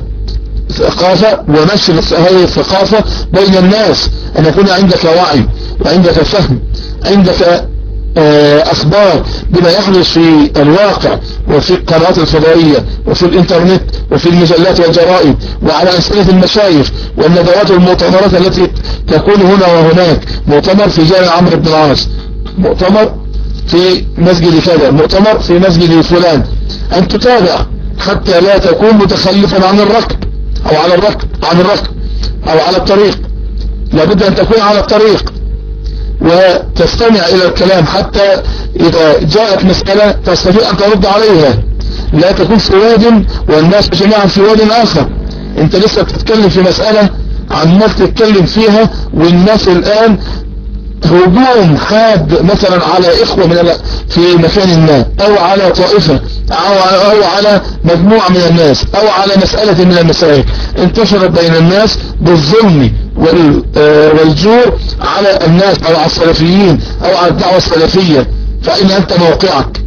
ونشر هذه الثقافة بين الناس، أن يكون عندك وعي وعندك فهم، عندك أخبار بما يحدث في الواقع وفي القنوات الفضائية وفي الإنترنت وفي المجلات والجرائد وعلى أسئلة المشايخ والندوات والمؤتمرات التي تكون هنا وهناك. مؤتمر في جامع عمرو بن العاص، مؤتمر في مسجد كذا، مؤتمر في مسجد فلان، أن تتابع حتى لا تكون متخلفا عن الركب أو عن الركب أو على الطريق. لابد أن تكون على الطريق وتستمع إلى الكلام حتى إذا جاءت مسألة تستطيع أن ترد عليها، لا تكون في واد والناس جميعا في واد آخر. أنت لسه بتتكلم في مسألة عمال تتكلم فيها، والناس الآن هجوم حاد مثلا على إخوة في مكان ما، أو على طائفة، أو على مجموعة من الناس، أو على مسألة من المسائل انتشرت بين الناس بالظلم والجور على الناس أو على السلفيين أو على الدعوة السلفية. فإن أنت موقعك؟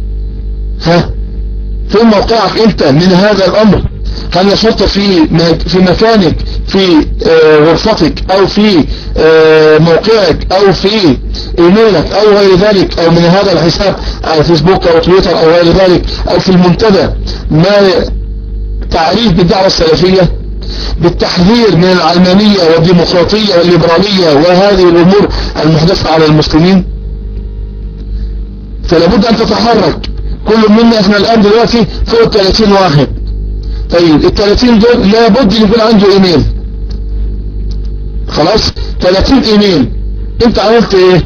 فين موقعك أنت من هذا الأمر؟ هل نشرت في مكانك، في غرفتك، أو في موقعك، أو في إيميلك أو غير ذلك، أو من هذا الحساب على فيسبوك أو تويتر أو غير ذلك، أو في المنتدى ما تعريف بالدعوة السلفية، بالتحذير من العلمانية والديمقراطية والليبرالية وهذه الأمور المحدثة على المسلمين؟ فلابد أن تتحرك. كل منا احنا الآن دلوقتي فوق 30 واحد. طيب 30 دول لابد يكون عنده ايميل. خلاص 30 ايميل، انت عملت ايه؟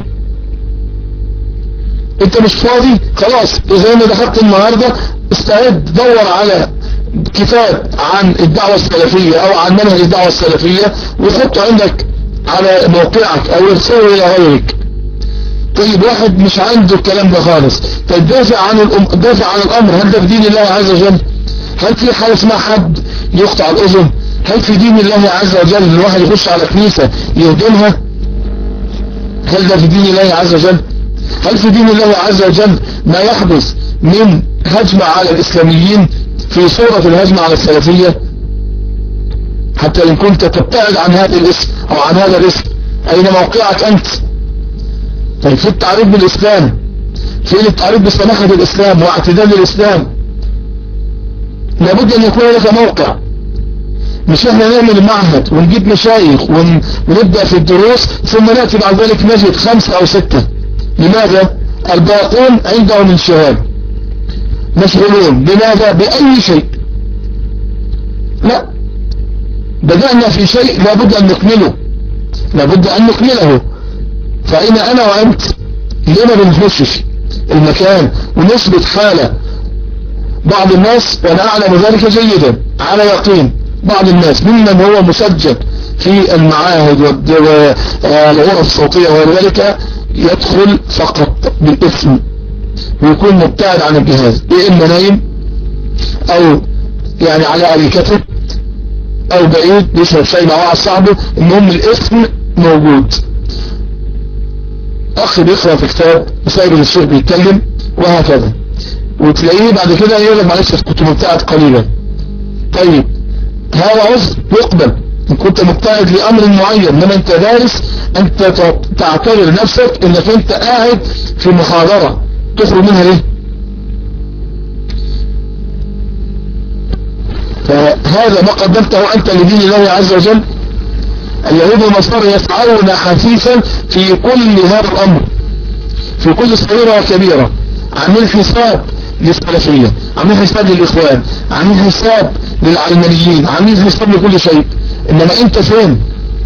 انت مش فاضي خلاص. اذا ما دخلت النهاردة استعد دور على كتاب عن الدعوة السلفية او عن منهج الدعوة السلفية وحطه عندك على موقعك او ارسله الى غيرك. طيب واحد مش عنده الكلام ده خالص، طيب دافع عن الامر. هل ده في دين الله عز وجل؟ هل في حاجة اسمها حد يقطع الأذن؟ هل في دين الله عز وجل الواحد يخش على كنيسة يهدمها؟ هل ده في دين الله عز وجل؟ هل في دين الله عز وجل ما يحدث من هجمة على الإسلاميين في صورة الهجمة على السلفية؟ حتى إن كنت تبتعد عن هذا الاسم أو عن هذا الاسم، أين موقعك أنت؟ طيب في التعريف بالإسلام، في التعريف بسماحة الإسلام واعتدال الإسلام، لابد أن يكون لك موقع. مش احنا نعمل معهد ونجيب مشايخ ونبدأ في الدروس ثم نأتي بعد ذلك نجد 5 أو 6. لماذا؟ الباقون عندهم انشغال، مشغولون. لماذا؟ بأي شيء. لا، بدأنا في شيء لابد أن نكمله. فإن أنا وأنت لما بنخشش المكان ونثبت حالة بعض الناس، وانا اعلم ذلك جيدا على يقين، بعض الناس ممن هو مسجل في المعاهد والغرف الصوتية وغير ذلك يدخل فقط بالاسم ويكون مبتعد عن الجهاز، يا اما نايم او يعني على اريكته او بعيد بيشرب شاي مع واحد صاحبه، المهم الاسم موجود. اخ بيقرأ في كتاب وسايب الشيخ بيتكلم وهكذا، وتلاقيه بعد كده يقول لك معلش كنت مبتعد قليلا. طيب هذا عذر يقبل ان كنت مبتعد لامر معين، انما انت دارس، انت تعتبر نفسك انك انت قاعد في محاضرة تخرج منها ليه؟ فهذا ما قدمته انت لدين الله عز وجل. اليهود والنصارى يسعون حثيثا في كل هذا الامر، في كل صغيرة وكبيرة، عاملين حساب للسلفية، عاملين حساب للإخوان، عاملين حساب للعلمانيين، عاملين حساب لكل شيء. إنما أنت فين؟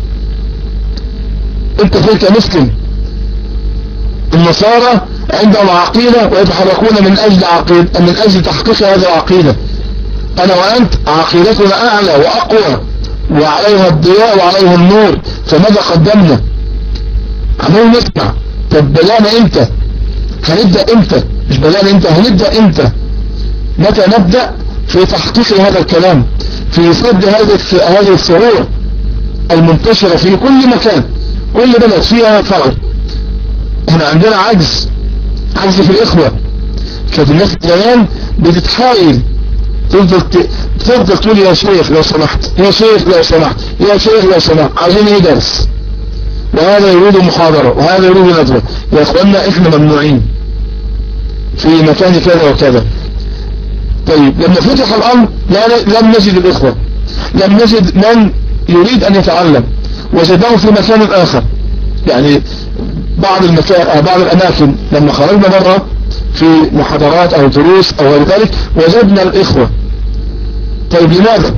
أنت فين كمسلم؟ النصارى عندهم عقيدة ويتحركون من أجل تحقيق هذه العقيدة. أنا وأنت عقيدتنا أعلى وأقوى وعليها الضياء وعليها النور، فماذا قدمنا؟ عمالين نسمع. طب بلانا امتى؟ هنبدأ امتى؟ مش بلانا امتى، هنبدأ امتى؟ متى نبدأ في تحقيق هذا الكلام، في صد هذه الثغور المنتشرة في كل مكان، كل بلد فيها ثغر. احنا عندنا عجز في الإخوة. كانت الناس زمان بتتحايل، تفضل تقول يا شيخ لو سمحت، يا شيخ لو سمحت، يا شيخ لو سمحت، عايزين ايه درس، وهذا يريد محاضرة وهذا يريد ندوة. يا اخوانا احنا ممنوعين في مكان كذا وكذا. طيب لما فتح الامر لم نجد الاخوة، لم نجد من يريد ان يتعلم، وجدناه في مكان اخر. يعني بعض الاماكن لما خرجنا مرة في محاضرات او دروس او غير ذلك وجدنا الاخوة. طيب لماذا؟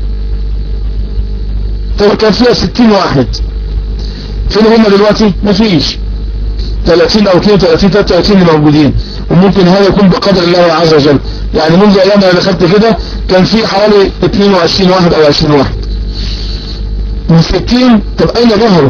طيب كان فيها 60 واحد، فين هم دلوقتي؟ مفيش. 30 او 32 33 اللي موجودين، وممكن هذا يكون بقدر الله عز وجل. يعني منذ ايام انا دخلت كده كان في حوالي 22 واحد او 20 واحد من 60. طب اين ظهروا؟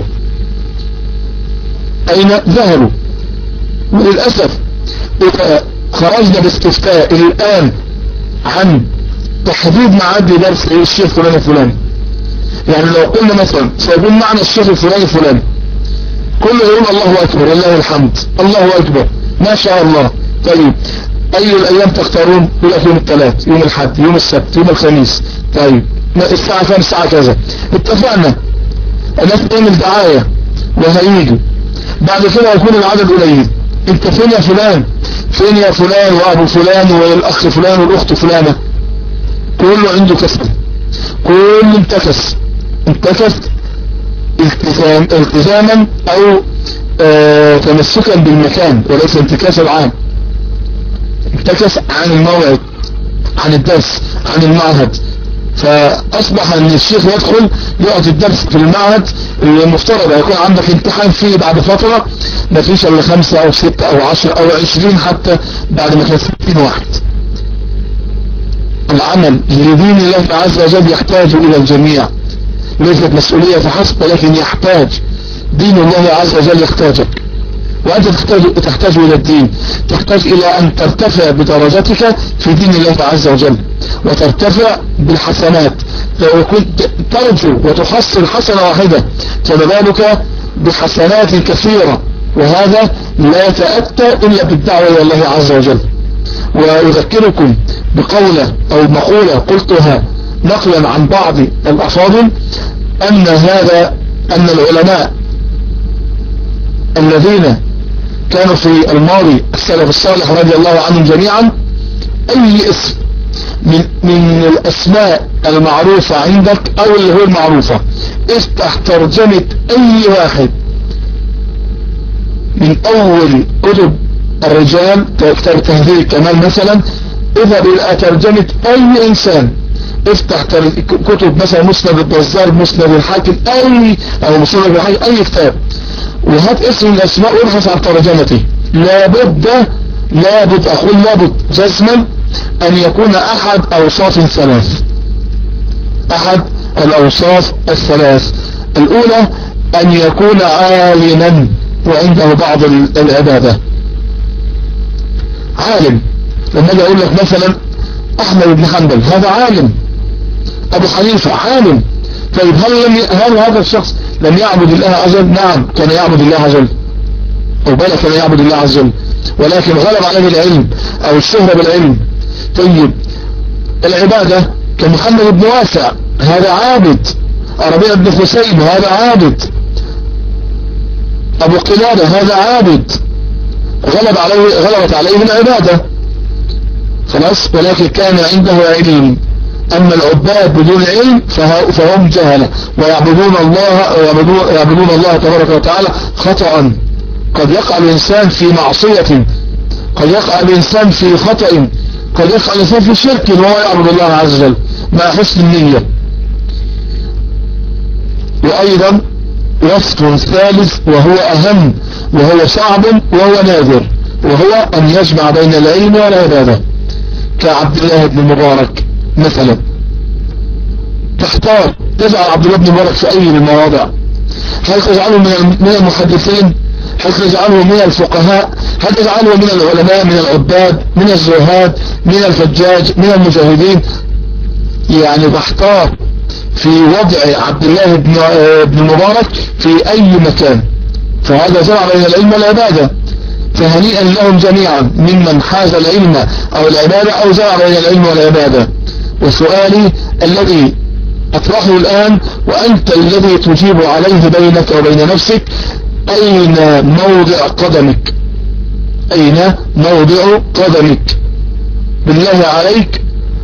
اين ذهبوا؟ وللأسف إذا خرجنا باستفتاء الآن عن تحديد معاد درس الشيخ فلان الفلاني، يعني لو قلنا مثلا سيكون معنا الشيخ الفلاني الفلاني، كله يقول الله أكبر لله الحمد، الله أكبر ما شاء الله. طيب أي الأيام تختارون؟ يقول لك يوم الثلاث، يوم الحد، يوم السبت، يوم الخميس. طيب الساعة كام؟ الساعة كذا. اتفقنا، الناس تعمل دعاية وهيجوا، بعد كده يكون العدد قليل. انت فين يا فلان؟ فين يا فلان وابو فلان والاخ فلان والاخت فلانة؟ كله عنده كسل، كله انتكس التزاما او تمسكا بالمكان وليس انتكاس العام. انتكس عن الموعد، عن الدرس، عن المعهد. فاصبح ان الشيخ يدخل يقعد الدرس في المعهد اللي المفترض هيكون عندك امتحان فيه بعد فترة، ما فيش الا 5 او 6 او 10 او 20 حتى بعد ما كان 60 واحد. العمل لدين الله عز وجل يحتاج الى الجميع، ليست مسؤولية فحسب، ولكن يحتاج دين الله عز وجل يحتاجك، وأنت تحتاج إلى الدين، تحتاج إلى أن ترتفع بدرجتك في دين الله عز وجل وترتفع بالحسنات. لو كنت ترجو وتحصل حسنة واحدة فما بالك بحسنات كثيرة، وهذا لا يتأتى إلا بالدعوة إلى الله عز وجل. وأذكركم بقولة أو مقولة قلتها نقلا عن بعض الأفاضل، أن العلماء الذين كانوا في الماضي السلف الصالح رضي الله عنهم جميعا، أي اسم من الأسماء المعروفة عندك أو اللي هو المعروفة، افتح ترجمة أي واحد من أول كتب الرجال، كتاب تهذيب الكمال مثلا، اذهب إلى ترجمة أي إنسان، افتح كتب مثلا مسند البزار، مسند الحاكم، أو مسند الحاكم، أي كتاب، وهات اسم الأسماء وابحث عن ترجمته. لابد جزما أن يكون أحد أوصاف ثلاث. أحد الأوصاف الثلاث. الأولى أن يكون عالما وعنده بعض العبادة. عالم، لما أجي أقول لك مثلا أحمد بن حنبل هذا عالم، أبو حنيفة عالم. طيب هل هذا الشخص لم يعبد الله عز وجل؟ نعم كان يعبد الله عز وجل، أو بل كان يعبد الله عز وجل، ولكن غلب عليه العلم أو الشهرة بالعلم. طيب العبادة كمحمد بن واسع هذا عابد، ربيع بن حسين هذا عابد، أبو قلابة هذا عابد، غلبت عليه العبادة خلاص، ولكن كان عنده علم. أما العباد بدون علم فهم جهلة ويعبدون الله تبارك وتعالى خطأ. قد يقع الإنسان في معصية، قد يقع الإنسان في خطأ، قد يقع الإنسان في شرك وهو يعبد الله عز وجل مع حسن النية. وأيضا وصف ثالث وهو أهم وهو صعب وهو نادر، وهو أن يجمع بين العلم والعبادة، كعبد الله بن مبارك مثلا. تحتار تجعل عبد الله بن مبارك في أي المواضع؟ هل تجعله من المحدثين؟ هل تجعله من الفقهاء؟ هل تجعله من العلماء، من العباد، من الزهاد، من الحجاج، من المجاهدين؟ يعني تحتار في وضع عبد الله بن مبارك في أي مكان. فهذا جمع بين العلم والعبادة، فهنيئا لهم جميعا ممن حاز العلم أو العبادة أو جمع بين العلم والعبادة. وسؤالي الذي أطرحه الآن وأنت الذي تجيب عليه بينك وبين نفسك: أين موضع قدمك؟ أين موضع قدمك؟ بالله عليك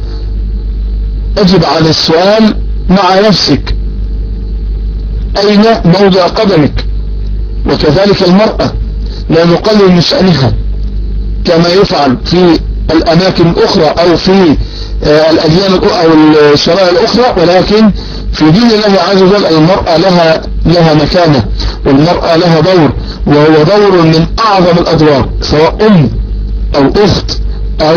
أجب عن السؤال مع نفسك، أين موضع قدمك؟ وكذلك المرأة لا نقلل من شأنها كما يفعل في الأماكن الأخرى أو في الأديان أو الشرائع الأخرى، ولكن في دين الله عز وجل المرأة لها مكانة، والمرأة لها دور، وهو دور من أعظم الأدوار، سواء أم أو أخت أو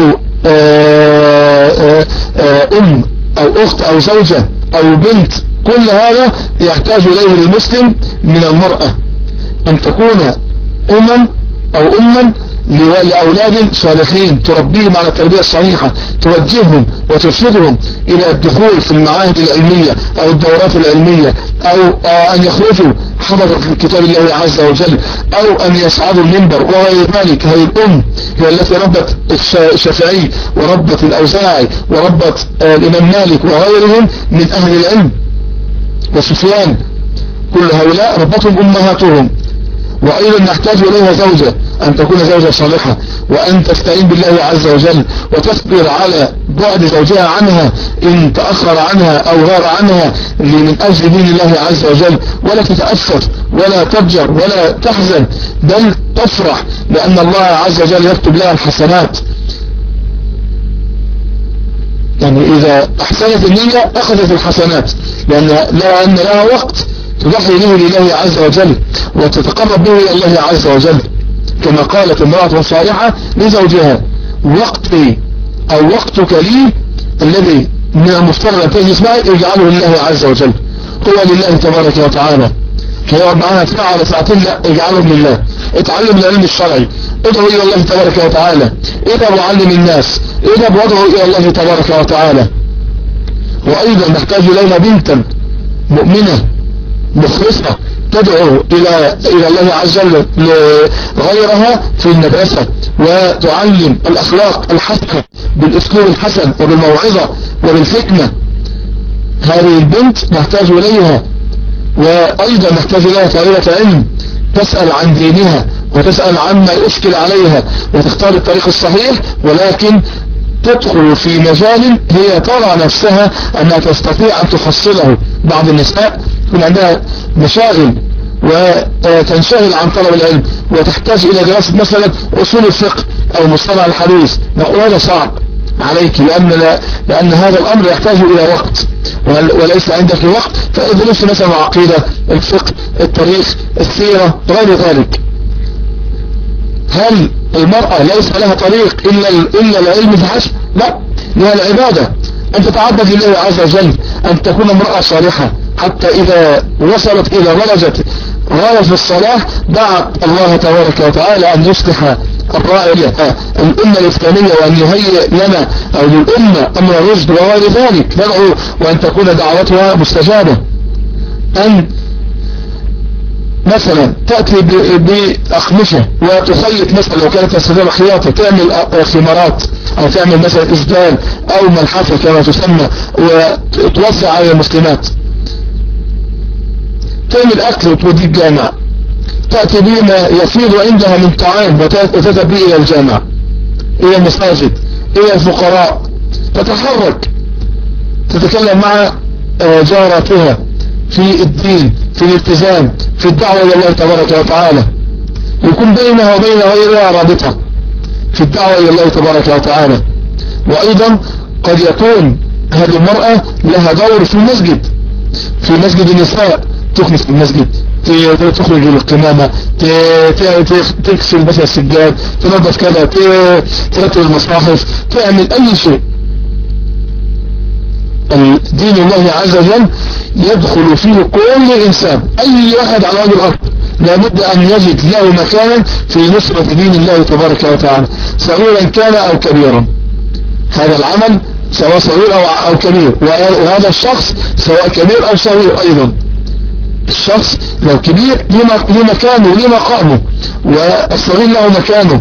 أم أو أخت أو زوجة أو بنت. كل هذا يحتاج إليه المسلم من المرأة، أن تكون أما أو أما لأولاد صالحين تربيهم على التربية الصحيحة، توجههم وترشدهم إلى الدخول في المعاهد العلمية أو الدورات العلمية، أو أن يخرجوا حفظة في كتاب الله عز وجل، أو أن يصعدوا المنبر وغير ذلك. هذه الأم هي التي ربت الشافعي وربت الأوزاعي وربت الإمام مالك وغيرهم من أهل العلم وسفيان، كل هؤلاء ربتهم أمهاتهم. وأيضا نحتاج إليها زوجة، أن تكون زوجة صالحة، وأن تستعين بالله عز وجل وتصبر على بعد زوجها عنها إن تأخر عنها أو غار عنها من أجل دين الله عز وجل، ولا تتأثر ولا تضجر ولا تحزن، بل تفرح لأن الله عز وجل يكتب لها الحسنات. يعني إذا أحسنت النية أخذت الحسنات، لأن لها وقت تضحي به لله عز وجل وتتقرب به إلى الله عز وجل، كما قالت امرأة صالحة لزوجها: وقتي أو وقتك لي الذي من المفترض أن تجلس معي اجعله لله عز وجل، هو لله تبارك وتعالى. هيقعد معانا ساعة ولا ساعتين؟ لا، اجعلهم لله. اتعلم العلم الشرعي، ادعو إلى الله تبارك وتعالى، ادعو وعلم الناس، ادعو وادعو إلى الله تبارك وتعالى. وأيضا نحتاج إلينا بنتا مؤمنة مخلصة تدعو إلى الله عز وجل لغيرها في المدرسة، وتعلم الأخلاق الحسنة بالأسلوب الحسن وبالموعظة وبالحكمة. هذه البنت نحتاج إليها. وأيضا نحتاج إليها طالبة علم تسأل عن دينها وتسأل عما يشكل عليها وتختار الطريق الصحيح، ولكن تدخل في مجال هي ترى نفسها أنها تستطيع أن تحصله. بعض النساء يكون عندها مشاغل وتنشغل عن طلب العلم وتحتاج إلى دراسة مثلا أصول الفقه أو مصطلح الحديث، نقول هذا صعب عليك لأن هذا الأمر يحتاج إلى وقت وليس عندك وقت، فإدرس مثلا عقيدة، الفقه، التاريخ، السيرة، غير ذلك. هل المرأة ليس لها طريق إلا العلم فحسب؟ لا، هي العبادة أن تتعبد لله عز وجل، أن تكون امرأة صالحة، حتى إذا وصلت إلى درجة غاية في الصلاة دعت الله تبارك وتعالى أن يصلح الرائية الأمة الإسلامية، وأن يهيئ لنا أو للأمة أمر رشد وغير ذلك، ندعو وأن تكون دعوتها مستجابة. أن مثلا تأتي بأخمشة وتخيط، مثلا لو كانت تستخدم خياطة تعمل خمارات، أو تعمل مثلا إسدال أو ملحفة كما تسمى، وتوزع على المسلمات، تعمل أكل وتودي الجامع، تأتي بما يفيض عندها من طعام وتذهب به إلى الجامع، إلى المساجد، إلى الفقراء، تتحرك، تتكلم مع جاراتها في الدين، في الالتزام، في الدعوة إلى الله تبارك وتعالى، يكون بينها وبين غيرها رابطة في الدعوة إلى الله تبارك وتعالى. وأيضا قد يكون هذه المرأة لها دور في المسجد، في مسجد النساء، تخلص في المسجد، تخرج للقمامة، تغسل مثلا السجاد، تنظف كذا، ترتب المصاحف، تعمل أي شيء. دين الله عز وجل يدخل فيه كل إنسان، أي واحد على وجه الأرض لابد أن يجد له مكانا في نصرة دين الله تبارك وتعالى، صغيرا كان أو كبيرا. هذا العمل سواء صغير أو كبير، وهذا الشخص سواء كبير أو صغير أيضا. الشخص لو كبير له مكانه له مقامه، والصغير له مكانه.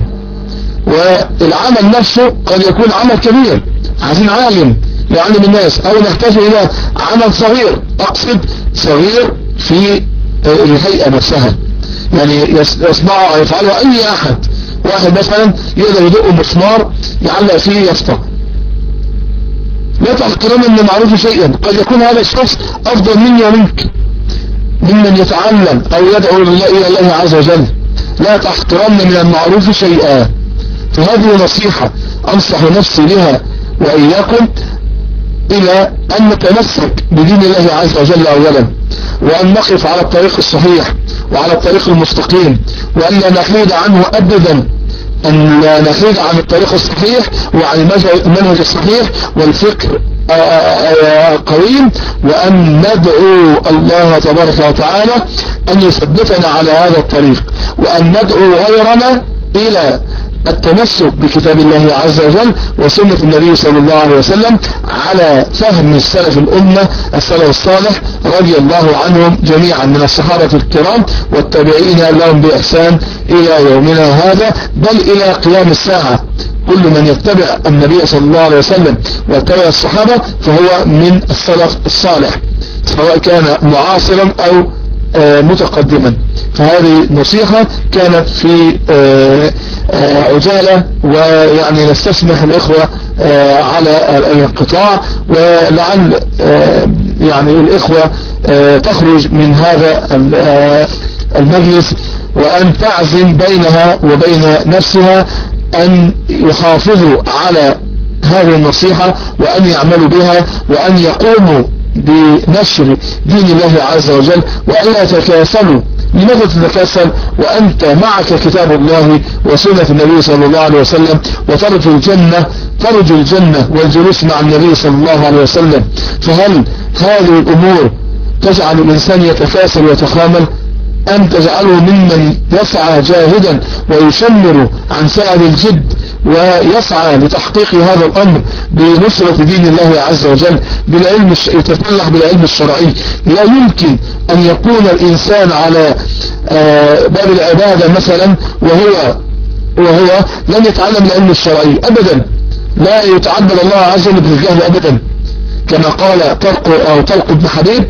والعمل نفسه قد يكون عمل كبير، عايزين عالم يعلم الناس، أو نحتاج إلى عمل صغير، أقصد صغير في الهيئة نفسها، يعني يصنعه أو يفعله أي أحد. واحد مثلا يقدر يدق مسمار يعلق فيه يسطع، لا تحقرن من معروف شيئا، قد يكون هذا الشخص أفضل مني ومنك، ممن يتعلم أو يدعو إلى الله عز وجل. لا تحقرن من المعروف شيئا. فهذه نصيحة أنصح نفسي بها وإياكم، إلى أن نتمسك بدين الله عز وجل أولا، وأن نقف على الطريق الصحيح وعلى الطريق المستقيم، وأن لا نحيد عنه أبدا، أن لا نحيد عن الطريق الصحيح وعن المنهج الصحيح والفكر قويم، وأن ندعو الله تبارك وتعالى أن يثبتنا على هذا الطريق، وأن ندعو غيرنا إلى التمسك بكتاب الله عز وجل وسنة النبي صلى الله عليه وسلم على فهم السلف الأمة السلف الصالح رضي الله عنهم جميعا من الصحابة الكرام والتابعين لهم بإحسان إلى يومنا هذا، بل إلى قيام الساعة. كل من يتبع النبي صلى الله عليه وسلم ويتبع الصحابة فهو من السلف الصالح، سواء كان معاصرا أو متقدما. فهذه نصيحة كانت في عجالة، ويعني نستسمح الإخوة على الانقطاع، ولعل يعني الإخوة تخرج من هذا المجلس وأن تعزم بينها وبين نفسها أن يحافظوا على هذه النصيحة، وأن يعملوا بها، وأن يقوموا بنشر دين الله عز وجل، وألا يتكاسلوا. لماذا تتكاسل وأنت معك كتاب الله وسنة النبي صلى الله عليه وسلم، وترجو الجنة والجلوس مع النبي صلى الله عليه وسلم؟ فهل هذه الأمور تجعل الإنسان يتكاسل ويتخامل، أم تجعله ممن يسعى جاهدا ويشمر عن سعي الجد ويسعى لتحقيق هذا الأمر بنصرة دين الله عز وجل بالعلم، يتفلح بالعلم الشرعي؟ لا يمكن أن يكون الإنسان على باب العبادة مثلا وهو لم يتعلم العلم الشرعي أبدا، لا يتعبد الله عز وجل بالجهل أبدا، كما قال طلق بن حبيب.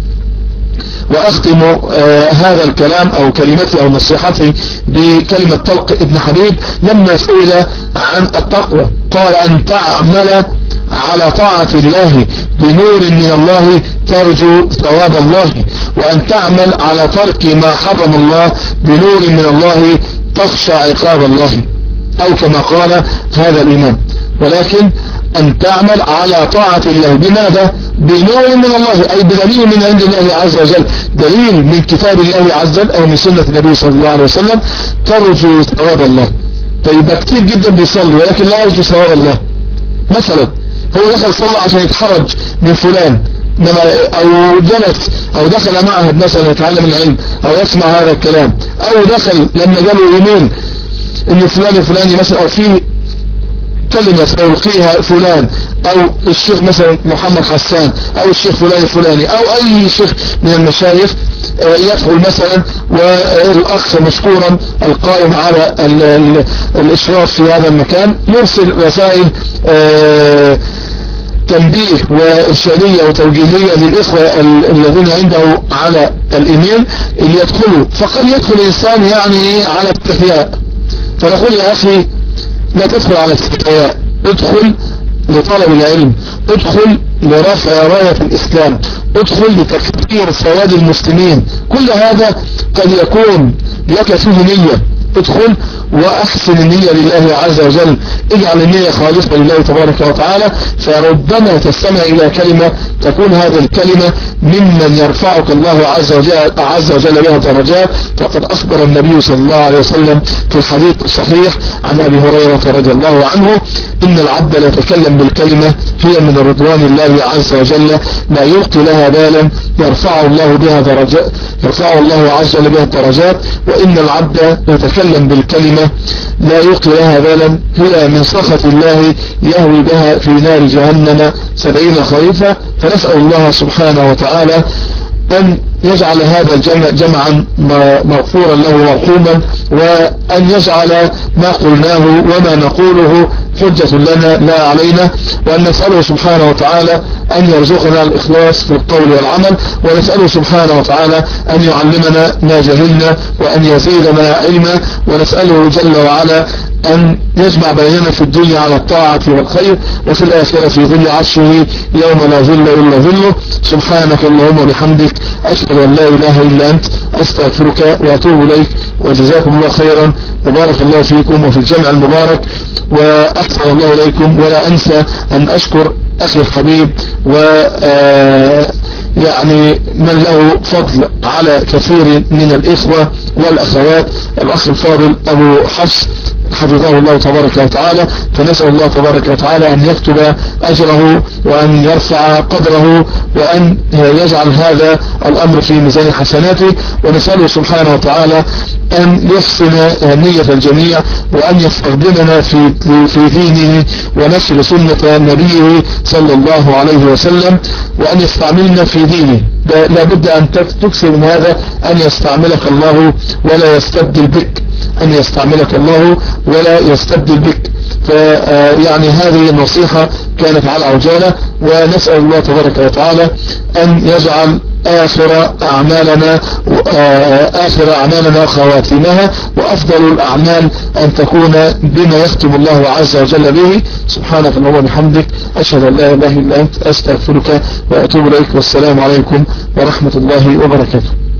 وأختم هذا الكلام أو كلمتي أو نصيحتي بكلمة طلق ابن حبيب لما سئل عن التقوى، قال: أن تعمل على طاعة الله بنور من الله ترجو ثواب الله، وأن تعمل على ترك ما حرم الله بنور من الله تخشى عقاب الله، أو كما قال هذا الإمام. ولكن أن تعمل على طاعة الله، بماذا؟ بنور من الله، أي بدليل من عند الله عز وجل، دليل من كتاب الله عز وجل أو من سنة النبي صلى الله عليه وسلم، ترجو ثواب الله. طيب كتير جدا بيصلي ولكن لا يرجو ثواب الله، مثلا هو دخل صلى عشان يتحرج من فلان، او جلس او دخل معهد مثلا يتعلم العلم او يسمع هذا الكلام، او دخل لما جاله ايميل ان فلان الفلاني مثلا او في كلمة سيلقيها فلان او الشيخ مثلا محمد حسان او الشيخ فلان الفلاني او اي شيخ من المشايخ يدخل مثلا، والاخ مشكورا القائم على الاشراف في هذا المكان يرسل رسائل تنبيه وإرشادية وتوجيهية للإخوة الذين عنده على الإيميل اللي يدخلوا، فقد يدخل الإنسان يعني على استحياء، فنقول يا أخي لا تدخل على استحياء، ادخل لطلب العلم، ادخل لرفع راية الإسلام، ادخل لتكبير سواد المسلمين، كل هذا قد يكون لك فيه نية، ادخل واحسن النية لله عز وجل، اجعل النية خالصة لله تبارك وتعالى، فربما تستمع الى كلمة تكون هذه الكلمة ممن يرفعك الله عز وجل بها درجات. فقد اخبر النبي صلى الله عليه وسلم في الحديث الصحيح عن ابي هريرة رضي الله عنه ان العبد لا يتكلم بالكلمة هي من رضوان الله عز وجل لا يلقي لها بالا يرفع الله عز وجل بها الدرجات، وان العبد يتكلم بالكلمة لا يلقي لها بالا هي من سخط الله يهوي بها في نار جهنم 70 خريفا. فنسأل الله سبحانه وتعالى أن يجعل هذا الجمع جمعا مغفورا له مرحوما، وأن يجعل ما قلناه وما نقوله حجة لنا لا علينا، وأن نسأله سبحانه وتعالى أن يرزقنا الإخلاص في القول والعمل، ونسأله سبحانه وتعالى أن يعلمنا ما جهلنا وأن يزيدنا علما، ونسأله جل وعلا أن يجمع بيننا في الدنيا على الطاعة والخير، وفي الآخرة في ظل عرشه يوم لا ظل إلا ظله. سبحانك اللهم وبحمدك أشهد أن لا إله إلا أنت أستغفرك وأتوب إليك، وجزاكم الله خيرا وبارك الله فيكم وفي الجمع المبارك وأحسن الله إليكم. ولا أنسى أن أشكر أخي الحبيب يعني من له فضل على كثير من الإخوة والأخوات، الأخ الفاضل أبو حفص حفظه الله تبارك وتعالى، فنسأل الله تبارك وتعالى أن يكتب أجره وأن يرفع قدره وأن يجعل هذا الأمر في ميزان حسناته، ونسأله سبحانه وتعالى أن يحسن نية الجميع وأن يستخدمنا في دينه ونشر سنة نبيه صلى الله عليه وسلم، وأن يستعملنا في دينه. لا بد أن تكسر من هذا أن يستعملك الله ولا يستبدل بك، أن يستعملك الله ولا يستبدل بك. فيعني هذه النصيحة كانت على عجالة، ونسأل الله تبارك وتعالى أن يجعل آخر أعمالنا خواتمها، وأفضل الأعمال أن تكون بما يختم الله عز وجل به. سبحانك اللهم وبحمدك أشهد أن لا إله إلا أنت أستغفرك وأتوب إليك، والسلام عليكم ورحمة الله وبركاته.